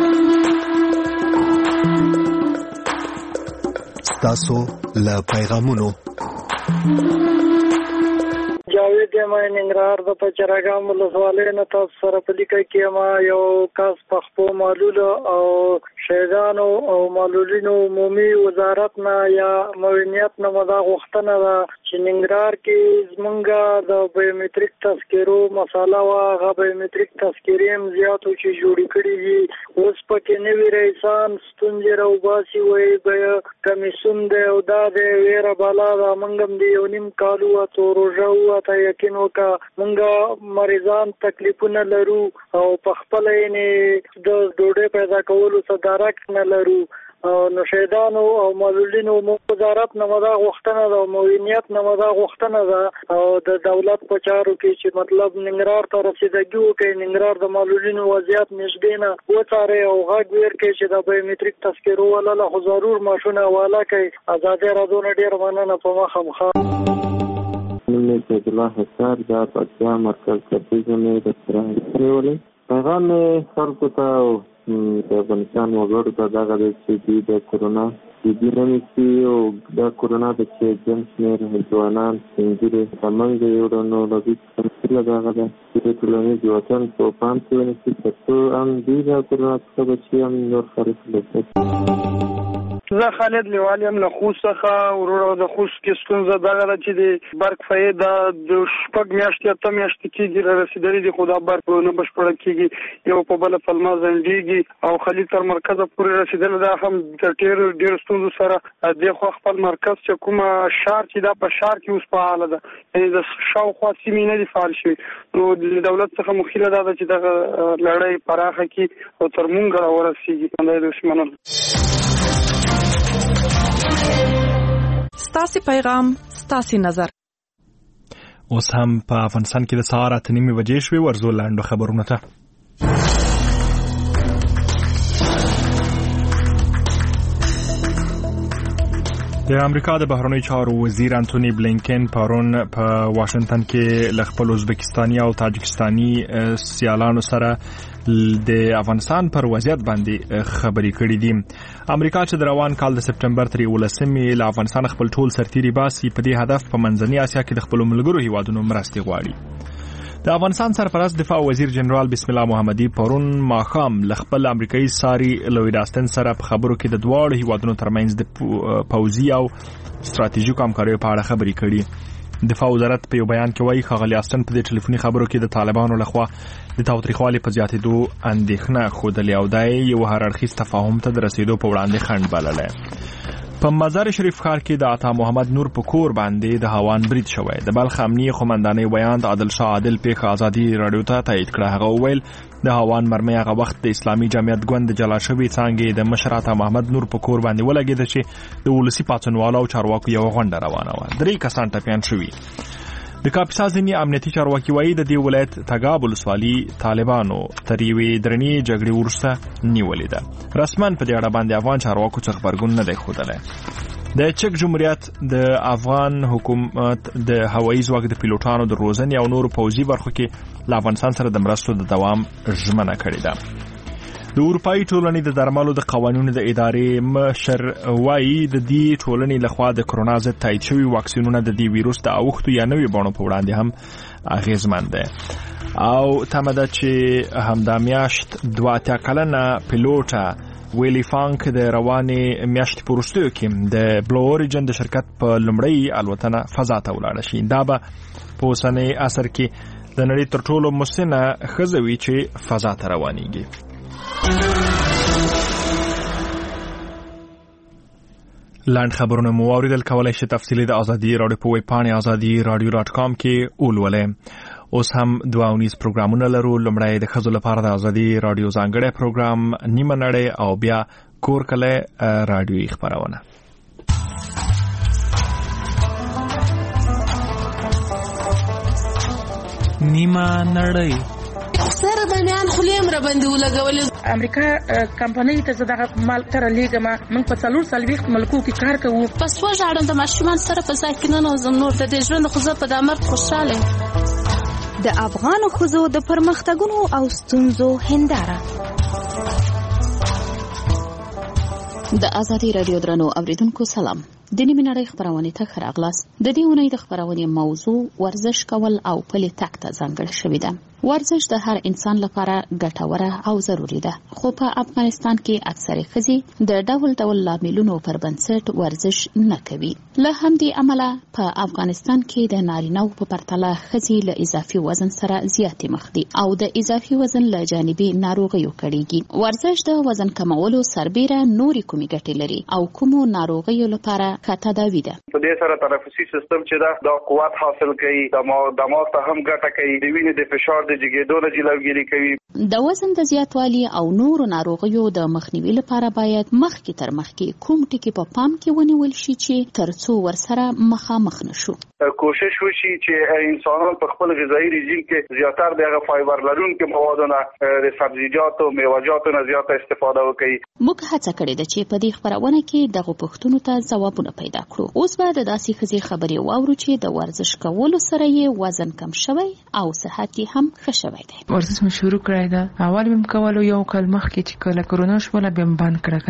تاسو له پیغامونو جاوید ما ننګرهار د پچراګام ولسوالۍ نه تاسو سره په لیکه کې ما یو کاس پخپو معلول او شهیدانو او معلولینو عمومي وزارت نه یا معاونیت نه مدا غوښتنه ده چې ننګرهار کې زمونږه د بایومټریک تذکرو مساله وا غو بایومټریک تذکرې هم زیاتو چې جوړې کړې دي اوس پکې نوی رئیسان ستونزې راوباسي وایي به کمیسون دی او دا د ویره بالا دا منګم دی یو نیم کالو اتو روژه ته یقین وکړه مونږه مریضان تکلیفونه لرو او په خپل یې د ډوډۍ پیدا کولو صدارت نه لرو نو شهیدانو او معلولینو وزارت نه مدا غوښتنه ده او موینیت نه مدا غوښتنه ده او د دولت په چارو کې چې مطلب ننګرهار ته رسیدګي وکړي، ننګرهار د معلولینو وضعیت نږدې نه وڅاري او غږ ورکړي چې د بایومټریک تذکرو ولاله خو ضرور ماشونه والا کوي. ازادي راډیو نه ډیر مننه په مخه مخه. سید الله حسار د پکتیا مرکز کتیزه مې د سره کړولې. پیغام خلکو ته د افغانستان وګړو ته دغه چې د کورونا جدي نه نیسي او د کورونا د چې جنس شمېر ځوانان سپینږیري ترمنځ یو ډول نولوي تمثیله دغه ده چې ټولنیز وطن په پام کې ونیسي تر څو هم دوی د کورونا څخه بچي هم نور خلک لږ. زه خالد لیوال یم له خوست څخه. ورور د خوست کې ستونزه دغه ده چې د برق فایده د شپږ میاشتې اته میاشتې کېږي را رسېدلې دي، خو دا برق نه بشپړه کېږي، یو په بله پلمه ځنډېږي او خلیل تر مرکزه پورې رسېدلی ده. هم د ډېرو ستونزو سره دېخوا خپل مرکز چې کومه شار چې دا په شار کې اوس فعاله ده، یعنې د شاوخوا سیمې نه دي فعال شوي. نو د دولت څخه مخیله دا ده چې دغه لړۍ پراخه کړي او تر مونږ راورسېږي. همدا یې دوی مننه. ستاسې پیغام ستاسې نظر. اوس هم په افغانستان کې د سهار 8:30 بجې شوې. ورځو لاندو خبرونه ته. د امریکا د بهرنیو چارو وزیر انټونی بلینکن پرون په واشنگټن کې ل خپل ازبکستاني او تاجکستاني سیالانو سره د افغانستان پر وضعیت باندې خبرې کړې دي. امریکا چې د روان کال د سپټمبر 13 ل افغانستان خپل ټول سرتیري باسي، په دې هدف په منځنۍ اسیا کې د خپل ملګرو هیوادونو مرستې غواړي. د افغانستان سرپرست دفاع وزیر جنرال بسم الله محمدي پرون ماښام ل خپل امریکایي ساري لوید آستن سره په خبرو کې د دواړو هیوادونو ترمنځ د پوځي او ستراتیژیکو همکاریو په اړه خبرې کړي. دفاع وزارت په یو بیان کې وایي ښاغلي آستن په دې ټلیفوني خبرو کې د طالبانو لخوا د تاوتریخوالي په زیاتېدو اندېښنه ښودلې او دا یو هر اړخیز تفاهم ته د رسیدو په وړاندې خنډ بللی. په مزار شریف ښار کې د عطا محمد نور په کور باندې د هاوان برید شوی. د بلخ امنیه قومندانۍ بیان د عادل شاه عادل پیښه ازادي راډیو ته تایید کړه. هغه وویل د هاوان مرمۍ هغه وخت د اسلامي جمعیت ګوند د جلا شوي څانګې د مشر عطا محمد نور په کور باندې ولګېده چې د ولسي پاڅونوالو او چارواکو یو غونډه روانه وه. 3 کسان ټپیان شوي. د کاپیسا ځینې امنیتي چارواکي وایي د دې ولایت تګاب ولسوالي طالبانو تر یوې درنې جګړې وروسته نیولې ده. رسما په دې اړه باندې افغان چارواکو څه غبرګون نه دی ښودلی. د چک جمهوریت د افغان حکومت د هوایي ځواک د پیلوټانو د روزنې او نورو پوځي برخو کې له افغانستان سره د مرستو د دوام ژمنه کړې ده. د اروپایي ټولنې د درملو د قوانینو د ادارې مشر وایي د دې ټولنې لخوا د کرونا ضد تایید شوي واکسینونه د دې ویروس د اوښتو یا نوي بڼو په وړاندې هم اغېزمن دی. او تمه ده چې همدا میاشت 82 کلنه پیلوټه ویلی فانک د روانې میاشتې په وروستیو کې د بلو اوریجن د شرکت په لومړۍ الوتنه فضا ته ولاړه شي. دا به په اوسنۍ عصر کې د نړۍ تر ټولو مسنه ښځه وي چې فضا ته روانېږي. لاند خبرونه مو واوریدل. کولای شئ تفصیلي د ازادي راډیو په ویب پاڼې azadi.radio.com کې ولولئ. اوس هم 2 پروګرامونه لرو. لومړی د ښځو لپاره د ازادي راډیو ځانګړی پروګرام نیمه نړۍ او بیا کور کلی راډیویي خپرونه. نیمه نړۍ سره د میان خلیم را باندې ولګولې. امریکا کمپنۍ ته زداغه مال تر لیګه موږ په 440 ملکو کې کار کوو. پس وژاړم د ماشومان سره په ځای کې نه نوزم نور د دې ژوند خو زه په دامر خوشاله. د افغان ښځو د پرمختګونو او ستونزو هنداره. د ازادي راډیو درنو اوریدونکو سلام. د نیمه نړۍ خبرونه ته ښه راغلاست. د دې اونۍ د خبرونې موضوع ورزش کول او پلي تګ ته ځانګړې شوې ده. ورزش د هر انسان لپاره ګټوره او ضروری ده، خو په افغانستان کې اکثره ښځې د ډول ډول لاملونو پر بنسټ ورزش نه کوي. له همدې امله په افغانستان کې د نارینه‌و په پرتله ښځې له اضافي وزن سره زیاتې مخ دي او د اضافي وزن له جانبي ناروغیو کړيږي. ورزش د وزن کمولو سربېره نورې کومې ګټې لري او کومو ناروغیو لپاره ښه تداوی ده. په دې سره تنفسي سیستم چې دا قوت حاصل کوي، دماغ ته هم ګټه کوي، د وینې د فشار د جګېدو نه جلوګیري کوي. د وزن د زیاتوالي او نورو ناروغیو د مخنیوي لپاره باید مخکې تر مخکې کوم ټکي په پام کې ونیول شي چې ترڅو ورسره مخامخ نشو. کوشش وشي چې انسانان په خپل غذایی رژیم کې زیاتره دغه فایبر لرونکي موادونه د سبزیجاتو او میوه‌جاتو نه زیاته استفاده وکړي. موږ هڅه کړې ده چې په دې خبرونه کې دغه پوښتنو ته ځوابونه پیدا کړو. اوس به د داسې ښځې خبرې واورو چې د ورزش کولو سره یې وزن کم شوی او صحت یې هم ښه شوی دی. ورزش مې شروع کړی ده. اول مې کولو یو کال مخکې چې کله کرونا شوله بیا بند کړه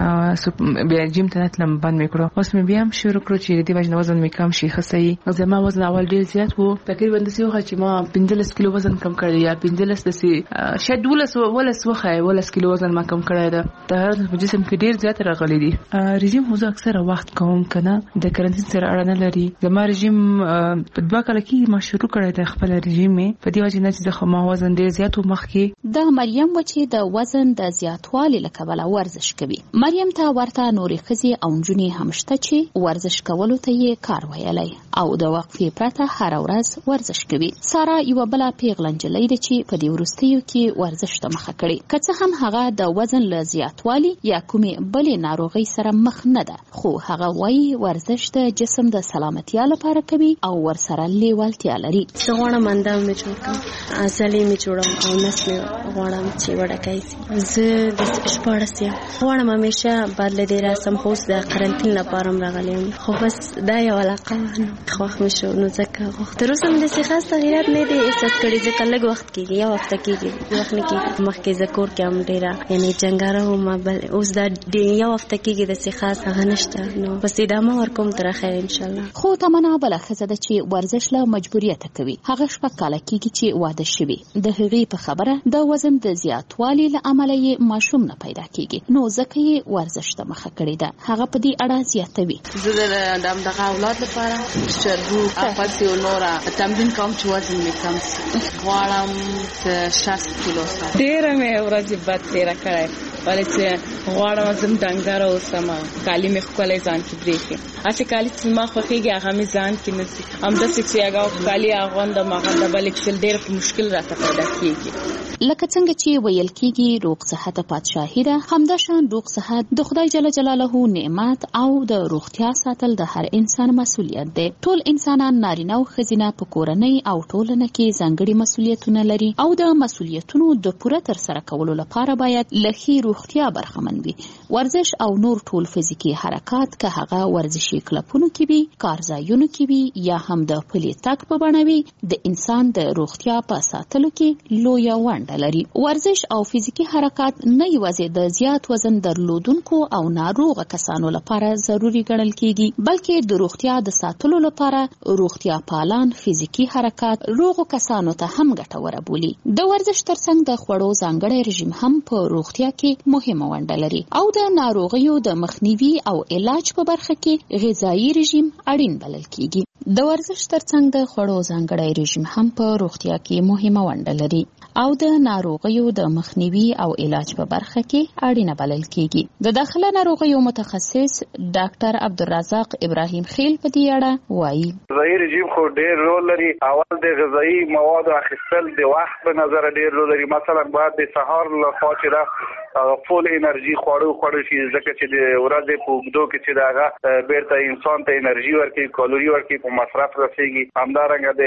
کنه بیا جیم ته تلم بند مې کړو. اوس مې بیا هم شروع کړو چې د وزن وزن مې کم شي خسي. زما وزن اول ډیر زیات وو تقریبا د سیوخه چې ما 15 کیلو وزن کم کړی یا 15 د سی شاید ولس وخه 10 کیلو وزن ما کم کړی ده. د جسم کې ډیر زیات راغلی دي. رژیم مو اکثره وخت کوم کنه د کرنټین سره اړه نه لري. زما رژیم په 2 کال کې ما شروع کړی د خپل رژیم په دی وجه نه چې ما وزن ډیر زیات مخکې. د مریم وچی د وزن د زیاتوالي لکبله ورزش کوي. مریم ته ورته نورې ښځې او نجونې هم شته چې ورزش کولو ته یې کار ویلی او د وقفې پرته هر ورځ ورزش کوي. سارا یو بل پیغله نجلۍ ده چې په دې وروستیو کې ورزش ته مخه کړي. که څه هم هغه د وزن له زیاتوالي یا کومې بلې ناروغۍ سره مخ نه ده، خو هغه وایي ورزش د جسم د سلامتیا لپاره کوي او ورسره لیوالتیا لري. زه غواړم اندام مې جوړ کړم، عضلې مې جوړم او نس مې غواړم چې وډکای شي. زه د 14 یم. غواړم همیشه بعد له دې راسم خو د قرنطین لپاره راغلی یم، خو بس دا یو علاقه خوښ مې شو نو ځکه تر اوسه مې داسې خاص تغیرات نه دي احساس کړي. ځکه لږ وخت کېږي، یو هفته کېږي، وخت نه کېږي. مخکې زه کور کې هم ډېره یعنې جنګاره وم، بل اوس دا یو هفته کېږي داسې خاص هغه نشته. نو بس ادامه ورکوم تر اخره انشاءالله. خو تمنا بله ښځه ده چې ورزش له مجبوریته کوي. هغه 6 کاله کېږي چې واده شوي. د هغې په خبره د وزن د زیاتوالي له امله یې ماشوم نه پیدا کېږي، نو ځکه یې ورزش ته مخه کړې ده. هغه په دې اړه زیاتوي. زه د همدغه اولاد لپاره چرګو اپس یو نوره تمرین کوم چې وزن مې کم شي. غواړم چې 60 کیلو سم. ډېره مې ورځې بد تېره کړې ولې چې غواړم زم ډنګره اوسم، کالي مې ښکلی ځان کې برېښي. هسې کالي چې ما خوښېږي هغه مې ځان کې نه ځي. همداسې چې هغه کالي اغوندم هغه ډبل اکسل ډېر مشکل راته پیدا کېږي. لکه څنګه چې ویل کېږي روغ صحت پادشاهي ده، همداشان روغ صحت د خدای جل جلاله نعمت او د روغتیا ساتل د هر انسان مسؤلیت دی. ټول انسانان نارینه او ښځینه په کورنۍ او ټولنه کې ځانګړي مسؤلیتونه لري او د مسؤلیتونو د پوره ترسره کولو لپاره باید له ښې روغتیا برخمن وي. ورزش او نور ټول فزیکي حرکات که هغه ورزشي کلبونو کې وي، کارځایونو کې وي یا هم د پلي تګ په بڼه وي، د انسان د روغتیا په ساتلو کې لویه ونډه لري. ورزش او فزیکي حرکات نه یوازې د زیات وزن درلودونکو او ناروغه کسانو لپاره ضروري ګڼل کېږي، بلکې د روغتیا د ساتلو لپاره روغتیا پالان فزیکي حرکات روغو کسانو ته هم ګټوره بولي. د ورزش ترڅنګ د خوړو ځانګړی رژیم هم په روغتیا کې مهمه ونډه لري او د ناروغیو د مخنیوي او علاج په برخه کې غذایی رژیم اړین بلل کېږي. د ورزش ترڅنګ د خوړو ځانګړی رژیم هم په روغتیا کې مهمه ونډه لري او د ناروغیو د مخنیوي او علاج په برخه کې اړینه بلل کېږي. د داخله ناروغیو متخصص ډاکټر عبدالرزاق ابراهیم خیل په دې اړه وایي. غذایی رژیم خو ډېر رول لري. اول د غذایی موادو اخیستل د وخت په نظر ډېر رول لري. مثلا باید د سهار لخوا چې دا فول انرژي خوړو شي، ځکه چې د ورځې په اوږدو کې چې هغه بیرته انسان ته انرژي ورکوي، کالوري ورکوي، په مصرف رسېږي. همدارنګه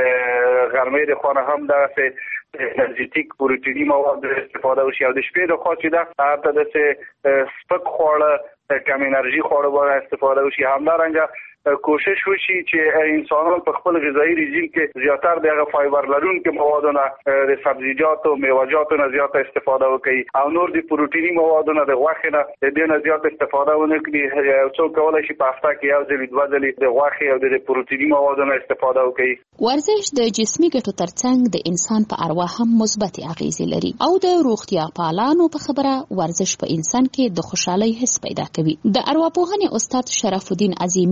د غرمې د خوا نه هم دغسې انرژیتیک پروتیني مواد استفاده وشي او د شپې د خوا چې ده هلته داسې سپک خواړه کم انرژي خواړه باید استفاده وشي. همدارنګه کوشش وشي چې انسانان په خپل غذایی رژیم کې زیاتره د هغه فایبر لرونکي موادو نه د سبزیجاتو او میوه‌جاتو نه زیاته استفاده وکړي او نور د پروتیني موادو نه د غوښې نه د دې نه زیاته استفاده ونه کړي. څوک کولی شي په هفته کې 1 ځل 2 ځلې د غوښې او د پروتیني موادو نه استفاده وکړي. ورزش د جسمي ګټو ترڅنګ د انسان په اروا هم مثبت اغیزې لري او د روغتیا پالانو په خبره ورزش په انسان کې د خوشحالۍ حس پیدا کوي. د ارواپوهنې استاد شرف الدین عظیمی وایي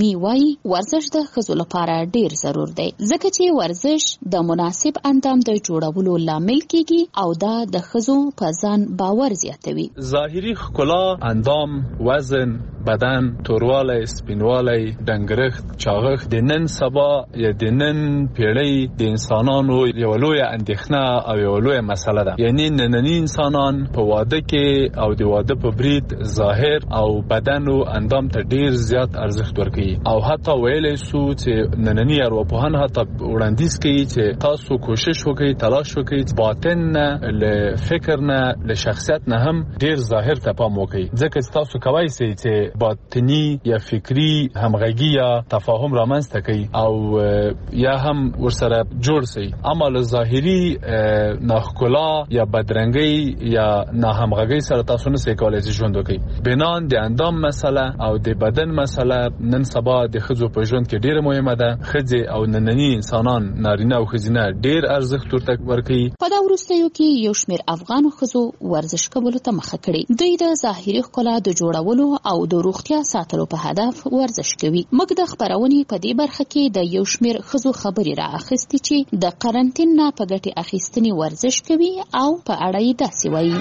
ورزش د ښځو لپاره ډیر ضرور دی ځکه چې ورزش د مناسب اندام د جوړولو لامل کیږي او دا د ښځو په ځان باور زیاتوي. ظاهري ښکلا، اندام، وزن، بدن، توروالی، سپینوالی، ډنګرښت، چاغښت د نن سبا یا د نن پیړۍ د انسانانو یو لویه اندېښنه او یو لویه مسله ده. یعنی نننی انسانان په واده کې او د واده په برید ظاهر او بدن او اندام ته ډیر زیات ارزښت ورکوي او حتی ویلی سو چې نننی ارواپوهان حتی وړاندیز کوي چې تاسو کوشش وکړئ، تلاش وکړئ باطن نه له فکر نه له شخصیت نه هم ډیر ظاهر ته پام وکړئ ځکه چې تاسو کولی شئ چې باطنی یا فکری همغږي یا تفاهم رامنځته کوي او یا هم ورسره جوړ شي. اما له ظاهري ناښکلا یا بدرنګي یا ناهمغږي سره تاسو نه شئ کولی چې ژوند وکړئ. بنان د اندام مسله او د بدن مسله نن سبا د ښځو په ژوند کې ډیره مهمه ده. ښځې او نننی انسانان نارینه او ښځینه ډیر ارزښت ورته ورکوي. په دا وروستیو کې یو شمېر افغانو ښځو ورزش کولو ته مخه کړې. دوی د ظاهري ښکلا د جوړولو او د روغتیا ساتلو په هدف ورزش کوي. موږ د خپرونې په دې برخه کې د یو شمېر ښځو خبرې را اخیستې چې د قرنطین نه په ګټې اخیستنې ورزش کوي او په اړه یې داسې وایي.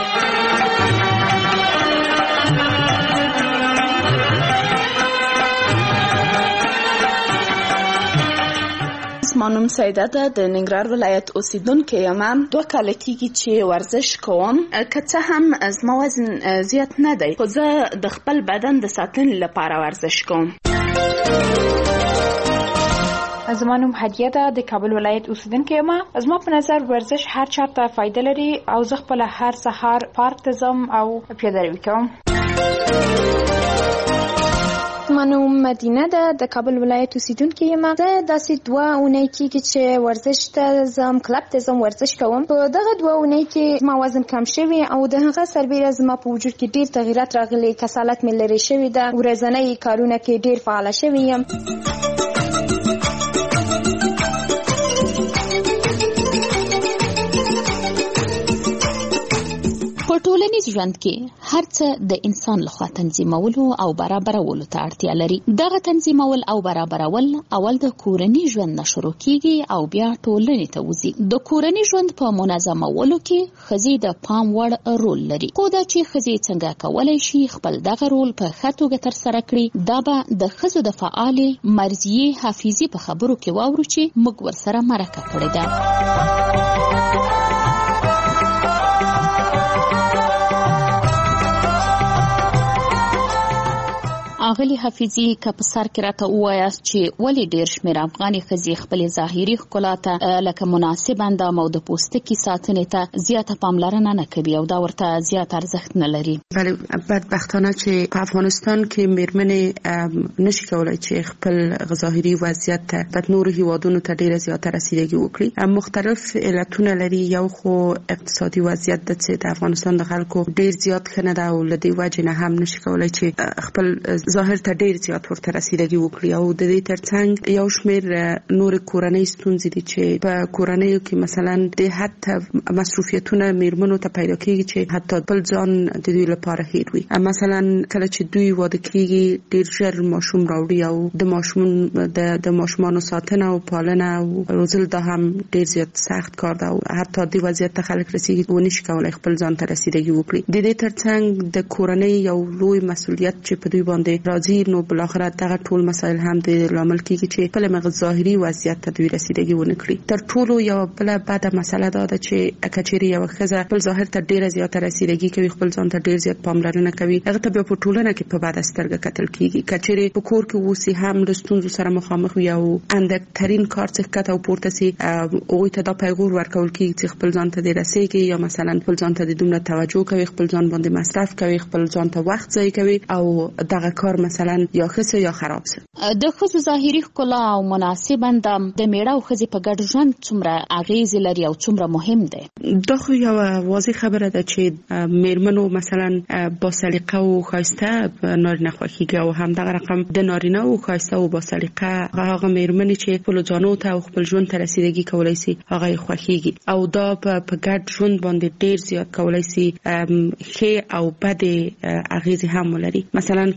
مانوم سیده ده د ننګرهار ولایت اوسیدونکې یم. 2 کاله کېږي چې ورزش کوم. که څه هم زما وزن زیات نه دی خو زه د خپل بدن د ساتنې لپاره ورزش کوم. زما نوم هدیه ده د کابل ولایت اوسیدونکې یم. زما په نظر ورزش هر چاته فایده لري او زه خپل هر سهار پارک ته ځم او پیاده روي کوم. منوم مدینه ده د کابل ولایت اوسیدونکې یم. زه داسې 2 اونۍ کېږي چې ورزش ته ځم، کلب ته ځم، ورزش کوم. په دغه 2 اونۍ کې زما وزن کم شوی او د هغه سربیره زما په وجود کې ډیر تغیرات راغلي. کسالت مې لرې شوی ده. ورځنی کارونه کې ډیر فعاله شوی یم. په ټولنیز ژوند کې هر څه د انسان لخوا تنظیمولو او برابرولو ته اړتیا لري. دغه تنظیمول او برابرول اول د کورني ژوند نه شروع کیږي او بیا ټولنې ته وځي. د کورني ژوند په منظمولو کې ښځې د پام وړ رول لري. خو دا چې ښځې څنګه کولی شي خپل دغه رول په ښه توګه ترسره کړي دا به د ښځو د فعالې مرضیې حافظې په خبرو کې واورو چې موږ ورسره مرکه کړې ده. اغلی حافظی که په سر کې راته ووایاست چې ولې ډیر شمېر افغاني ښځې خپلې ظاهري ښکلا ته لکه مناسب اندام او د پوستکي ساتنې ته زیاته پاملرنه نه کوي او دا ورته زیات ارزښت نه لري. بله بدبختانه چې په افغانستان کې میرمنې نشي کولی چې خپل ظاهري وضعیت ته د نورو هیوادونو ته ډیره زیاته رسیدګي وکړي. مختلف علتونه لري. یو خو اقتصادي وضعیت د چې د افغانستان د خلکو ډیر زیات ښه نه ده او له دې وجې نه هم نشي کولی چې خپل ظاهر ته ډیر زیات ورته رسیدګي وکړي. او د دې ترڅنګ یو شمېر نور کورنۍ ستونزې دي چې په کورنیو کې مثلا د حتی مصروفیتونه میرمنو ته پیدا کیږي چې حتی بل ځان د دوی لپاره هیر وي. مثلا کله چې دوی واده کیږي ډیر ژر ماشوم راوړي او د ماشومانو ساتنه او پالنه او روزل دا هم ډیر زیات سخت کار ده او حتی د وضعیت ته خلک رسیږي و نشي کولی خپل ځان ته رسیدګي وکړي. د دې ترڅنګ د کورنۍ یو لوی مسؤلیت چې په دوی باندې راځي نو بلاخره دغه ټول مسایل هم د لامل کیږي چې خپل مغز ظاهري وضعیت ته دوی رسیدګي ونه کړي. تر ټولو یو بل بده مسله ده چې کچېری یو ښځه خپل ظاهر ته ډیره زیاته رسیدګي کوي، خپل ځان ته ډیر زیات پاملرنه کوي، هغه ته په ټولنه کې په بده سترګه کتل کیږي. کچېری په کور کې اوسې هم د ستونزو سره مخامخ وي او اندکترین کار څخه کته او پورته سي او ته دا پیغور ورکول کیږي چې خپل ځان ته د رسیدګي یا مثلا خپل ځان ته د دومره توجه کوي، خپل ځان باندې مصرف کوي، خپل ځان ته وخت ضایع کوي او دغه کار مثلا یا ښه یا خراب سي. د ښځو ظاهري ښکلا او مناسب اندام د میړه او ښځې په ګډ ژوند څومره اغیز لري او څومره مهم دی؟ دا خو یو واضح خبره ده چې میرمنو مثلا با سلیقه او ښایسته نارینه خوښیږي او هم دغه رقم د نارینه او ښایسته او با سلیقه هغه میرمنې چې خپل ځانو ته او خپل ژوند ته رسیدګي کولای شي هغه خوښیږي او دا په ګډ ژوند باندې ډیر زیات کولای شي ښه او بد اغیز هم ولري. مثلا که یو ښځه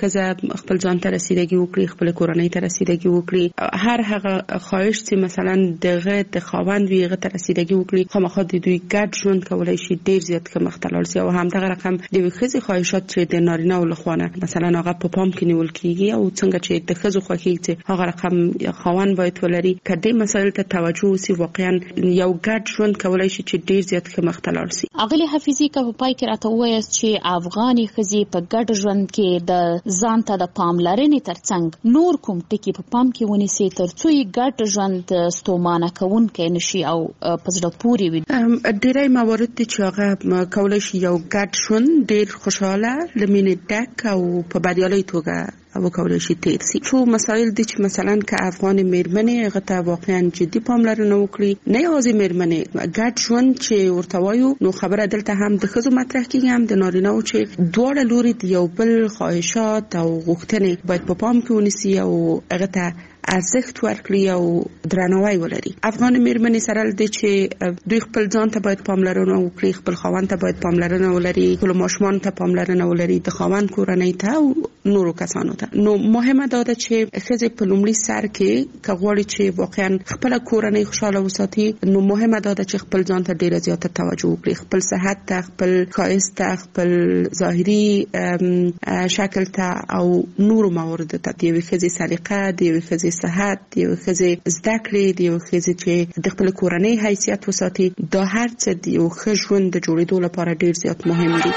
ښځه خپل ځان ته رسیدګي وکړي، خپل کورنۍ ته رسیدګي وکړي، هر هغه خواهش چې مثلا دغه د خاوند وي هغه ته رسیدګي وکړي، خامخا د دوی ګډ ژوند کولای شي ډیر زیات کمښت ته لاړ شي. او همدغه رقم د ښځې خواهشات چې د نارینه لخوا مثلا هغه په پام کې نیول کیږي او څنګه چې د ښځو خوښي چې هغه رقم خاوند باید ولري، کدی مسایل ته توجه وسی واقعا یو ګډ ژوند کولای شي چې ډیر زیات کمښت ته لاړ شي. اغلی حفیظي که په پای کې راته ووایاست چې افغاني ښځې په ګډ ژوند کې د ځان ته د پاملرنې ترڅنګ نور کوم ټکي په پام کې ونیسي ترڅو یې ګډ ژوند ستومانه کوونکی نشي او په زړه پورې وي؟ ډېری موارد دي چې هغه کولی شي یو ګډ ژوند ډېر خوشحاله له مینې ډک او په بریالۍ توګه وکولای شي تیر شي. څو مسایل دي چې مثلا که افغان میرمنې هغه ته واقعا جدي پاملرنه وکړي، نه یوازې میرمنې، ګډ ژوند چې ورته وایو نو خبره دلته هم د ښځو مطرح کیږي هم د نارینه‌و چې دواړه لوري د یو بل خواهشات او غوښتنې باید په پام کې ونیسي او هغه ته ارزښت ورکړي او درناوی ولري. افغان میرمنې سره دي چې دوی خپل ځان ته باید پاملرنه وکړي، خپل خاوند ته باید پاملرنه ولري، خپل ماشومان ته پاملرنه ولري، د خاوند کورنۍ ته او نورو کسانو ته. نو مهمه دا ده چې ښځې په لومړي سر کې که غواړي چې واقعا خپل کورنۍ خوشاله وساتي، نو مهمه دا ده چې خپل ځان ته ډیره زیاته توجه وکړي، خپل صحت ته، خپل ښایست ته، خپل ظاهري شکل ته او نورو موارد ته. د یوې ښځې سلیقه، د یوې ښځې صحت، د یوې ښځې زده کړې، د یوې ښځې چې د خپل کورنۍ حیثیت وساتي، دا هر څه د یو ښه ژوند د جوړېدو لپاره ډیر زیات مهم دي.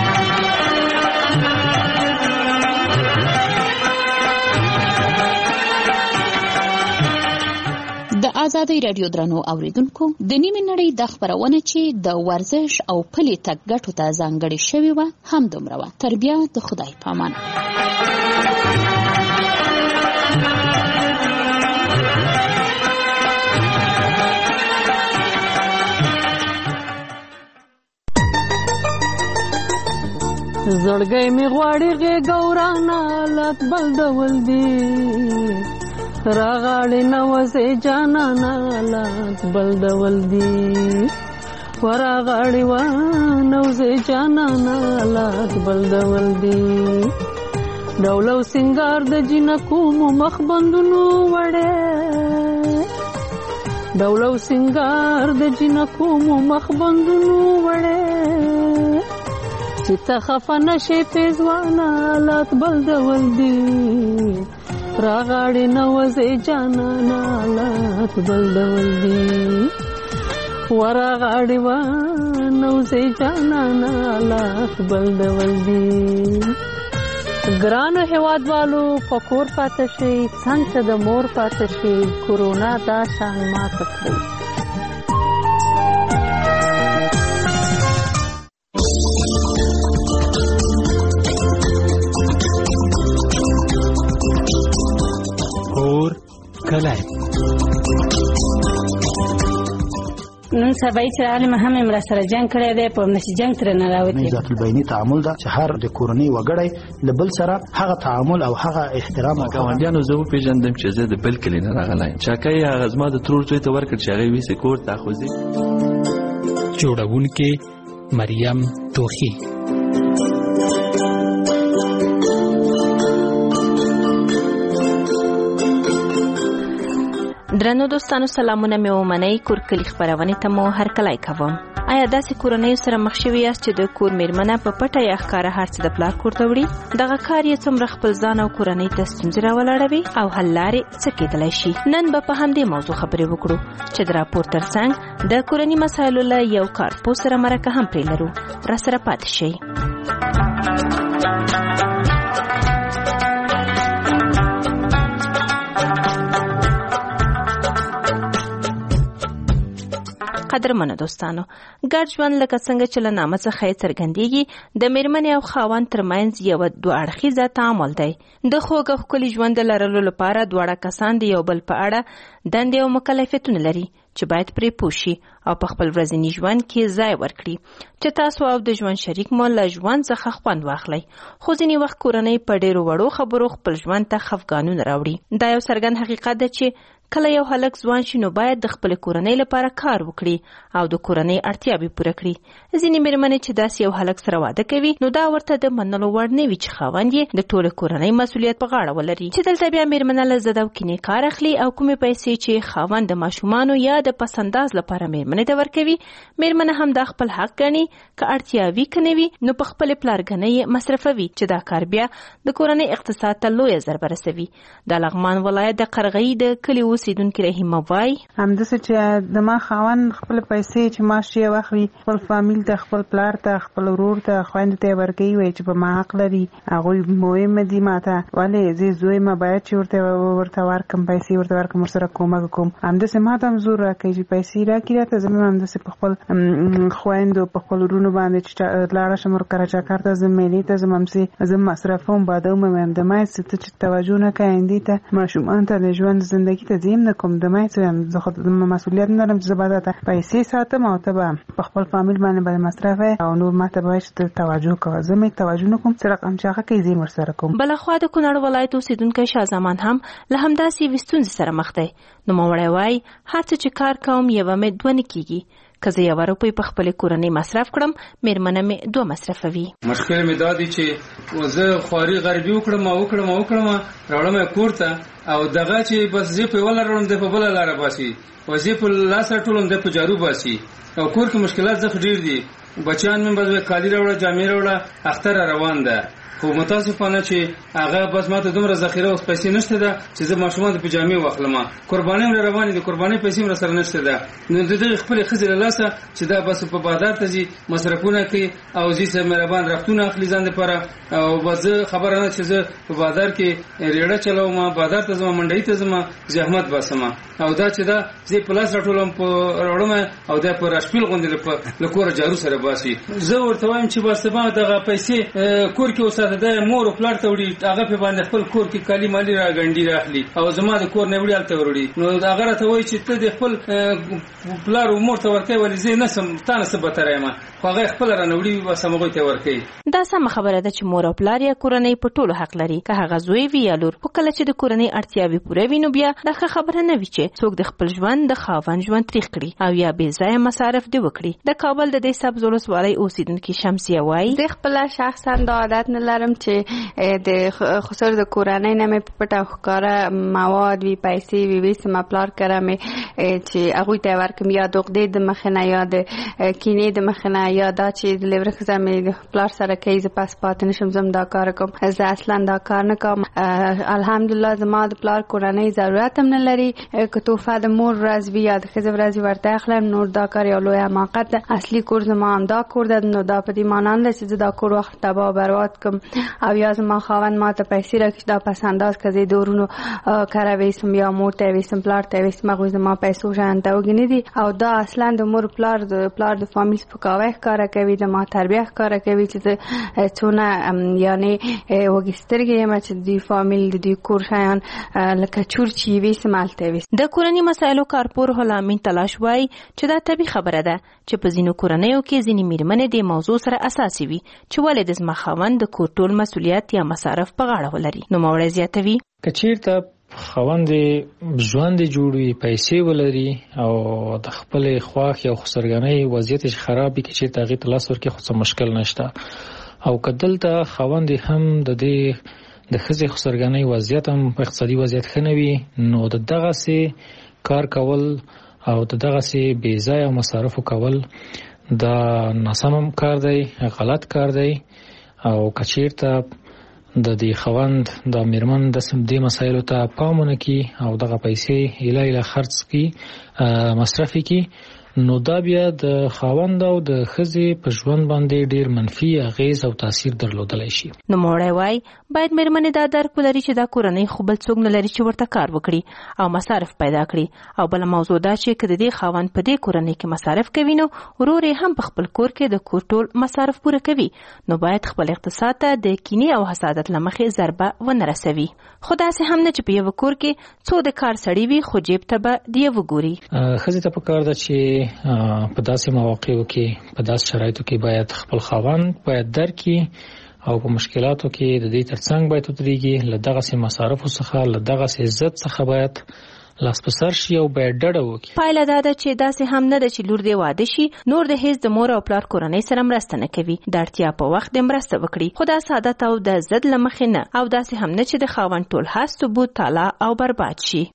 د آزادۍ رادیو درنو اوریدونکو، د نیمې نړۍ د خبرونه چې د ورزش او پلي تګ ګټو ته ځانګړې شوې وه هم دومره وه. تر بیا د خدای پامان. زړګی می غواړي غېږورانه لات بل ډول دی، راغاړې نوځې جانانه لات بل ډول دی، وراغاړې و نوځې جانانه لات بل ډول دی، ډول او سنگار د جنکو مو مخ بندونو وړې، ډول او سنگار د جنکو مو مخ بندونو وړې، چې ته خفه نشې پیزوانه لات بل ډول دی، راغاړې نوځې جانانه لات بل ډول دی، وراغاړې و نوځې جانانه لات بل ډول دی. ګرانو هیوادوالو په کور پاته شئ، څنګ ته د مور پاته شئ، کورونا دا شان ماته کړئ. نن سبا چې عالم هم امر سره جنگ کړی دی، په نشي جنگ تر نه راوتی. ذات البینی تعامل دا چې هر د کورنۍ وګړی لبل سره هغه تعامل او هغه احترام او ګاونډیانو زه پیژندم چې زه د بل کلی نه راغلی چاکای هغه زما د ترور څه ته ورکړ چې هغه ویسه کور تاخوزي. جوړونکې مریم توخی. درنو دوستانو سلامونه مې ومنئ. کور کلی خبرونه ته مو هرکلی کوم. آیا داسې کورنۍ سره مخ شوي یاست چې د کور میرمنه په پټه یا ښکاره هر څه د پلار کور ته وړي؟ دغه کار یې څومره خپل ځان او کورنۍ ته ستونزې راولاړوي او حل لارې څه کیدلی شي؟ نن به په همدې موضوع خبرې وکړو چې د راپور ترڅنګ د کورني مسایلو له یو کارپوه سره مرکه هم پرې لرو. راسره پاتې شئ. قدرمنو دوستانو، ګډ ژوند لکه څنګه چې له نامه څخه یې څرګندېږي د میرمنې او خاوند ترمنځ یوه دوه اړخیزه تعامل دی. د خوږ او ښکلي ژوند د لرلو لپاره دواړه کسان د یو بل په اړه دندې او مکلفیتونه لري چې باید پرې پوه شي او په خپل ورځني ژوند کې ځای ورکړي چې تاسو او د ژوند شریک مو له ژوند څخه خوند واخلئ. خو ځینې وخت کورنۍ په ډېرو وړو خبرو خپل ژوند ته خفګانونه راوړي. دا یو څرګند حقیقت ده چې کله یو هلک ځوان شي نو باید د خپل کورنۍ لپاره کار وکړي او د کورنۍ اړتیاوې پوره کړي. ځینې مېرمنې چې داسې یو هلک سره واده کوي نو دا ورته د منلو وړ نه وي چې خاوند یې د ټولې کورنۍ مسؤلیت په غاړه ولري. چې دلته بیا مېرمنه له ضد او کینې کار اخلي او کومې پیسې چې خاوند د ماشومانو یا د پسنداز لپاره مېرمنې ته ورکوي، مېرمنه هم دا خپل حق ګڼي. که اړتیا وي که نه وي نو په خپلې پلارګنۍ مصرفوي چې دا کار بیا د کورنۍ اقتصاد ته لویه ضربه رسوي. د لغمان ولایت د قرغۍ د کلي اوسیدونکې رحیمه وایي همداسې چې د ما خاوند خپل پیسې چې معاش یې واخلي خپل فامیل ته، خپل پلار ته، خپل ورور ته، خویندو ته یې ورکوي، وایي چې په ما حق لري، هغوی مهم دي ما ته، ولې زه زوی ما باید چې ورته ورکړم، پیسې ورته ورکړم، ورسره کومک کوم. همداسې ما ته هم زور راکوي چې پیسې راکړي راته، زه هم همداسې په خپل خویندو په خپل ورونو باندې چې لاړه شم کراچکر ته، زه میلې ته ځم، همسې زه مصرفوم بادوم هم د ما ته چې توجه نه کوي اندې ته ماشومان ته د ژوند زندگی ته زیم نه کوم. د ما څه زه خو مسؤلیت نه لرم چې زه به ته پیسې ساتم او ته به په خپل فامیل باندې مصرف او نور ما ته باید توجه کوه. زه مې توجه نه کوم چې رقم چې هغه کوي زه ورسره کوم. بلخوا د کونړ ولایت اوسیدونکی شاه زمان هم له همداسې ستونزې سره مخ دی. نوموړی وایي هر څه چې کار کوم یوه مې دوه نه کېږي. که زه یوه روپۍ په خپلې کورنۍ مصرف کړم مېرمنه مې دوه مصرفوي. مشکل مې دا دی چې زه خواري غربي وکړم راوړم یې کور ته او دغه چې بس زه په یوه لاره وړم دی په بله لاره باسي، وزې په لاس راټولم دی په جارو باسي او کور کې مشکلات زه ډېر دي. بچیان مې بس کالي راوړه، جامې راوړه، اختر روان ده. خو متاسفانه چې هغه بس ماته دومره ذخیره اوس پیسې نشته ده چې زه ماشومان ته پجامې واخلم. قرباني هم روانې دي، قرباني پیسې هم سره نشته ده. نو د دې خپل خزر لاسه چې دا بس په بازار ته ځي مصرفونه کوي او زی سره مهربان رختونه اخلي ځان لپاره او بس خبره نه چې زه په بازار کې ریړه چلاوم، بازار ته ځم، منډي ته ځم، زحمت باسم او دا چې دا زه پلاس راټولم په راوړم او دا په راشپیل غونډه لکور جارو سره باسي. زه ورته وایم چې بس ما دغه پیسې کور کې اوسه د مور او پلار ته وړي، هغه په باندې خپل کور کې کالی مالی را غنډي راخلي او زما د کور نه وړي الته وړي. نو هغه راته وایي چې ته د خپل پلار او مور ته ورکې ولې زه نه سم تانه څه بتره ما خو هغه خپل را نه وړي وسمغه ته ورکې. دا سم خبره ده چې مور او پلار یا کورنۍ په ټولو حق لري، که هغه زوی وي یا لور. خو کله چې د کورنۍ اړتیاوې پوره وي نو بیا دا خبره نه وي چې څوک د خپل ژوند د خاوند ژوند تریخ کړي او یا بې ځایه مصارف دی وکړي. د کابل د دې سبز ولسوالۍ اوسیدونکې شمسیه وایي زه خپل شخصا دا عادت نه لرم چې د خصوص د کورنۍ نه مې په پټه ښکاره مواد وي، پیسې وي، وسم پلار کړم چې هغه ته ورکم یا د غدې د مخنه یا د کینې د مخنه یا دا چې د لورخ زمې پلار سره کوي ز پاس پات نشم زم دا کار کوم. زه اصلا دا کار نه کوم. الحمدلله زما د پلار کورنۍ ضرورت هم نه لري. که توفه د مور ورځ وي یا د ښځې ورځ ورته اخلم نور دا کار یو لوی حماقت ده. اصلي کور زما هم دا کور ده، نو دا په دې مانند چې زه دا کور وخت تباه برباد کوم او یا زما خاوند ما ته پیسې راکړي دا پس انداز که زه دورونو کاره ویسم یا مور ته ویسم پلار ته ویسم هغوی زما پیسو شان ته وګنې دي او دا اصلا د مور پلار د فامیل سپکاوی ښکاره کوي، د ما تربیه ښکاره کوي چې زه څونه یعنې وږې سترګې یم چې د دوی فامیل د دوی کور شیان لکه چور چې یې ویسم هلته ویسم. د کورني مسایلو کارپور هلامین تلاش وایي چې دا طبیعي خبره ده چې په ځینو کورنیو کې ځینې مېرمنې د موضوع سره اساسي وي چې ولې د زما خاوند د کور ټول مسؤلیت یا مصارف په غاړه ولري. نوموړی زیاتوي که چېرته خاوند ژوند جوړوي، پیسې ولري او د خپلې خواښ یا خسرګنۍ وضعیت خراب وي، که چېرته هغې ته لاس ورکړي خو څه مشکل نشته. او که دلته خاوند هم د ښځې خسرګنۍ وضعیت هم اقتصادي وضعیت ښه نه وي نو د دغسې کار کول او د دغسې بې ځایه مصارفو کول دا ناسم کار دی، غلط کار دی. او که چېرته د دې خاوند د میرمن د دې مسایلو ته پام ونه کړي او دغه پیسې ایله خرڅ کړي مصرف کړي نو دا بیا د خاوند او د ښځې په ژوند باندې ډیر منفي اغیز او تاثیر درلودلی شي. نوموړی وایي باید مېرمنې دا درک ولري چې دا کورنۍ خو بل څوک نه لري چې ورته کار وکړي او مصارف پیدا کړي. او بله موضوع دا چې که د دې خاوند په دې کورنۍ کې مصارف کوي نو ورور یې هم په خپل کور کې د کور ټول مصارف پوره کوي نو باید خپل اقتصاد ته د کینې او حسادت له مخې ضربه ونه رسوي. خو داسې هم نه چې په یوه کور کې څو د کار سړي وي خو جیب ته به د یوه ګوري. ښځې ته پکار ده چې په داسې مواقعو کې په داسې شرایطو کې باید خپل خاوند باید درک کړي او په مشکلاتو کې د دې ترڅنګ باید ودرېږي. له دغسې مصارفو څخه له دغسې عزت څخه باید لاس په سر شي او باید ډډه وکړي. پایله دا ده چې داسې هم نه ده چې لور دې واده شي نور د هیڅ د مور او پلار کورنۍ سره مرسته نه کوي. د اړتیا په وخت د مرسته وکړي خو دا سعادت او د ضد له مخې نه، او داسې هم نه چې د خاوند ټول هست ثبوت تالا او برباد شي.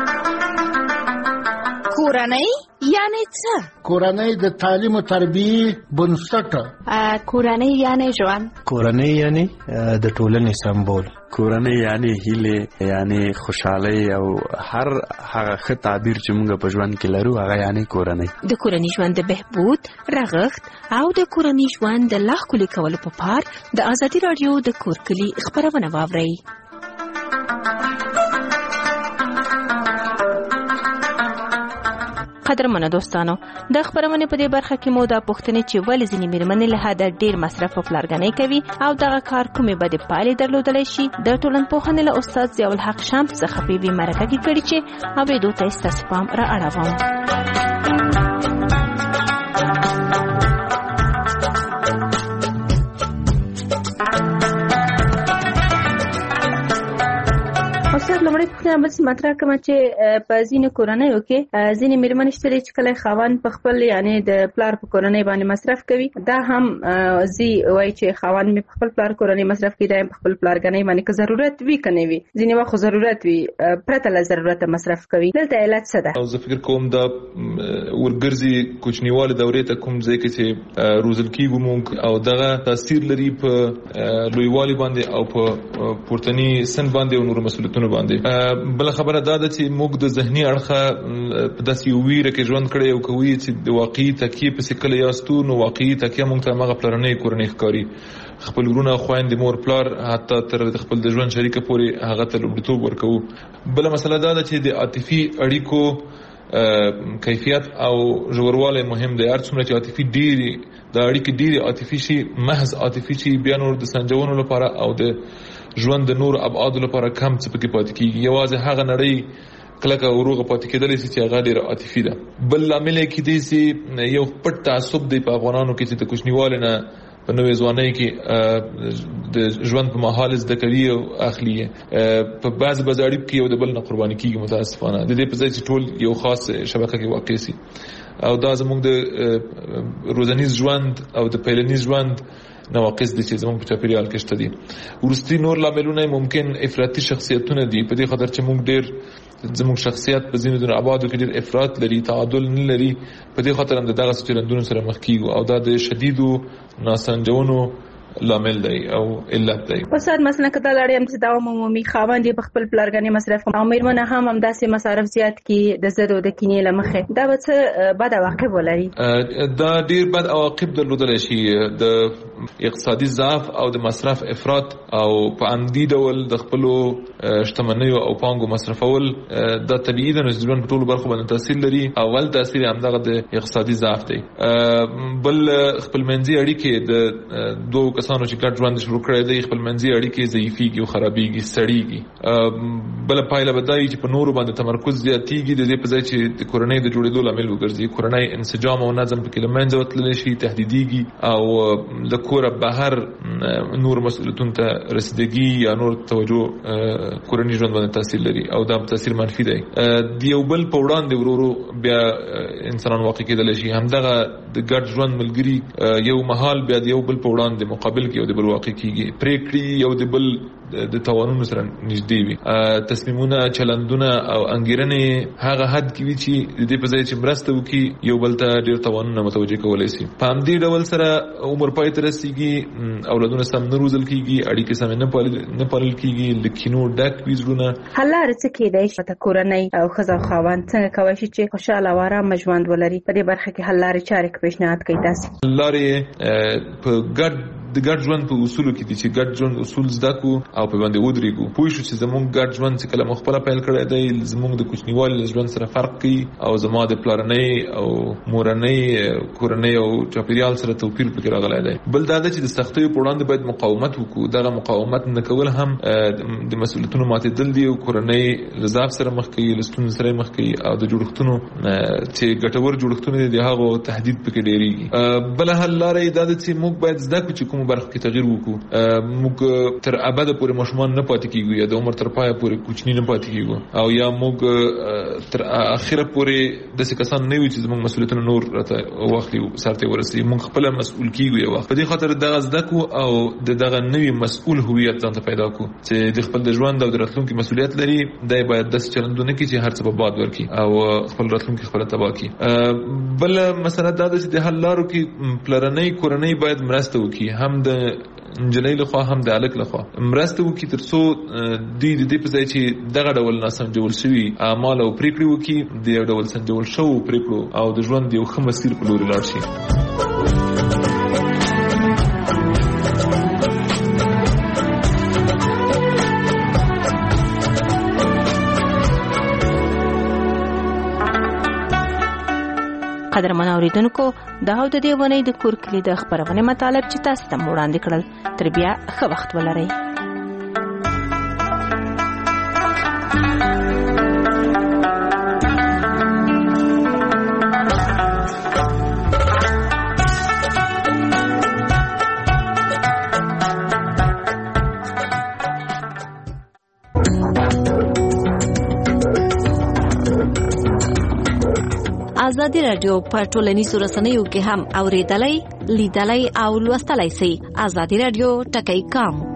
کورنۍ یعنی څه؟ کورنۍ د تعلیم او تربیې بنسټ. کورنۍ یعنی ژوند. کورنۍ یعنی د ټولنې سمبول. کورنۍ یعنی هیله، یعنی خوشحالي او هر هغه ښه تعبیر چې موږ په ژوند کې لرو هغه یعنی کورنۍ. د کورنۍ ژوند د بهبود، رغښت او د کورنۍ ژوند د لا ښکلي کولو په پار د ازادي راډیو د کور کلي خپرونه واورئ. قدرمنو دوستانو، د خبرونه په دې برخه کې مو دا پوښتنه چې ولې ځینې میرمنې له حده ډیر مصرف او پلارګنۍ کوي او دغه کار کومې بدې پایلې درلودلی شي د ټولنپوهنې له استاد ضیاء الحق شمس څخه په یوې مرکه کې کړي چې اورېدو ته ستاسو پام را اړوم. استاد لومړی پوښتنه بس مطرح کوم چې په ځینې کورنیو کې ځینې میرمنې شته چې کله خاوند په خپل یعنی د پلار په کورنۍ باندې مصرف کوي، دا هم زی وایي چې خاوند می په خپل پلار کورنۍ مصرف کوي، دا په خپل پلارګنۍ باندې که ضرورت وي کنه وي، ځینې وخت ضرورت وي پرته له ضرورت مصرف کوي. دلته علت څه ده؟ او زه فکر کوم دا ورګرځي کوچنیواله دورې ته کوم ځای کې چې روزل کیږو مونږ او دغه تاثیر لري په لویوالي باندې او په پورتنی سن باندې او نور مسؤلیتونو باندې. بل خبره دا ده چې موږ د ذهني اړخه په داسې ویره کې ژوند کړی او کوي چې د واقعي تکیه په سکل یاستو، نو واقعي تکیه موږ ته هغه پلرنۍ کورنۍ ښکاري، خپل ورونه، خويندې، مور، پلار، حتی تر خپل د ژوند شریکه پورې هغه ته لومړیتوب ورکوو. بل مسله دا ده چې د عاطفي اړیکو کیفیت او ژوروالی مهم دی. هر څومره چې عاطفي ډېری د اړیکې ډېری عاطفي شي، محض عاطفي شي، بیا نور د سنجونو لپاره او د ژوند د نور ابعادو لپاره کم څه پکې پاتې کیږي. یوازې هغه نړۍ کلکه وروغه پاتې کېدلی شي چې هغه ډېره عاطفي ده. بل لامل یې کیدای شي یو پټ تعصب دی په افغانانو کې چې د کوچنیوالي نه په نوې ځوانۍ کې د ژوند په مهال زده کوي او اخلي په بعض اړیکو کې یو د بل نه قرباني کیږي متاسفانه. د دې په ځای چې ټول یو خاص شبکه کې واقع شي او دا زموږ د روزنیز ژوند او د پیلنیز ژوند نواقص دي چې زموږ په چاپیریال کې شته دي. ورستي نور لاملونه ممکن افراطي شخصیتونه دي، په دې خاطر چې موږ ډېر زموږ شخصیت په ځینو د ابعادو کې ډېر افراط لري، تعادل نه لري، په دې خاطر هم دغه چلندونو سره مخ کیږو او دا د شدیدو ناسنجونو لامل دی او علت دی. استاد مثلا کدا لړیم چې دا عمومي خاوند په خپل پلارګنۍ مصرف او میرمنه هم داسې مصارف زیات کی د زړه د کینې لمخه، دا به څه بد عواقب ولري؟ دا ډیر بد عواقب درلودل شي. د اقتصادي ضعف او د مصرف افراط او په عمدي ډول د خپل شتمنیو او پانګو مصرفول د طبيعي د ژوند په ټولو برخو باندې تاثیر لري. اول تاثیر هم دغه د اقتصادي ضعف دی. بل خپلمنځي اړیکې د دوه کسانو چې ګډ ژوند شروع کړی دی، خپلمنځي اړیکې ضعیفېږي او خرابېږي، سړېږي. بل پایله به دا وي چې په نورو باندې تمرکز زیاتېږي، د دې په ځای چې د کورنۍ د جوړېدو لامل وګرځي. کورنۍ انسجام او نظم پکې له منځه وتللی شي، تهدیدېږي او د کوره بهر نور مسؤلیتونو ته رسیدګي یا نور توجه کورنۍ ژوند باندې تاثیر لري او دا تاثیر منفي دی. د یو بل په وړاندې ورورو بیا انسانان واقع کېدلی شي. همدغه د ګډ ژوند ملګري یو مهال بیا د یو بل په وړاندې مقابل کې یو د بل واقع کېږي، پریکړې یو د بل د توانونو سره نږدې وي، تصمیمونه، چلندونه او انګیرنې هغه حد کې وي چې د دې په ځای چې مرسته وکړي یو بل ته ډېر توانونه متوجه کولی شي. په همدې ډول سره عمر پای ته رسېږي، اولادونه سم نه روزل کېږي، اړیکې سمې نه پالل کېږي، له کینو ډک وي زړونه. حل لارې څه کېدای شي په کورنۍ او ښځه او خاوند څنګه کولی شي چې خوشحاله او ارامه ژوند ولري؟ په دې برخه کې حل لارې چارې پیشنهاد کوي تاسې؟ حل لارې په د ګډ ژوند په اصولو کې دي چې ګډ ژوند اصول زده کو او په باندې ودرېږو. پوه شو چې زموږ ګډ ژوند چې کله مخ په پیل کړی دی زموږ د کوچنیوالي ژوند سره فرق کوي او زما د پلارنۍ او مورنۍ کورنۍ او چاپیریال سره توپیر پکې راغلی دی. بل دا ده چې د سختیو په وړاندې باید مقاومت وکړو. دغه مقاومت نه کول هم د مسؤلیتونو ماتېدل دي او کورنۍ له ضعف سره مخ کوي، له ستونزو سره مخ کوي او د جوړښتونو چې ګټور جوړښتونه دي هغه تهدید پکې ډېرېږي. بل حل لاره دا ده چې موږ باید زده کړو چې کوم کوم برخه کې تغییر وکړو موږ تر ابد پورې ماشومان نه پاتې کیږو یا د عمر تر پایه پورې کوچنی نه پاتې کیږو او یا موږ تر اخره پورې د څه کسان نه وي چې زموږ مسؤلیتونه نور راته واخلي سرته ورسي موږ خپل مسؤل کیږو یو وخت په دې خاطر دغه زده کو او دغه نوی مسؤل هویت ځان ته پیدا کو چې د خپل د ژوند او د راتلونکي مسؤلیت لري دای باید د چلندونه کې چې هر څه په باد ورکی او خپل راتلونکي خپل تبا کی بل مسله دا چې د حل لارو کې پلرنۍ کورنۍ باید مرسته وکړي هم د انجلۍ لخوا هم د الک لخوا مرسته وکړي ترڅو د دې په ځای چې دغه ډول ناسنجول شوي اعمال او پریکړې وکړي د یو ډول سنجول شو پریکړو او د ژوند یو ښه مسیر په لور لاړ شي. قدرمن اوریدونکو دا د دې ونې د کور کلی د خبرونه مطالب چې تاسو ته وړاندې کړل تر بیا ښه وخت ولرئ. ازادي رادیو په ټولنیزو رسنیو کې هم اوریدلای لیدلای او لوستلای شئ. ازادي رادیو ټکی کام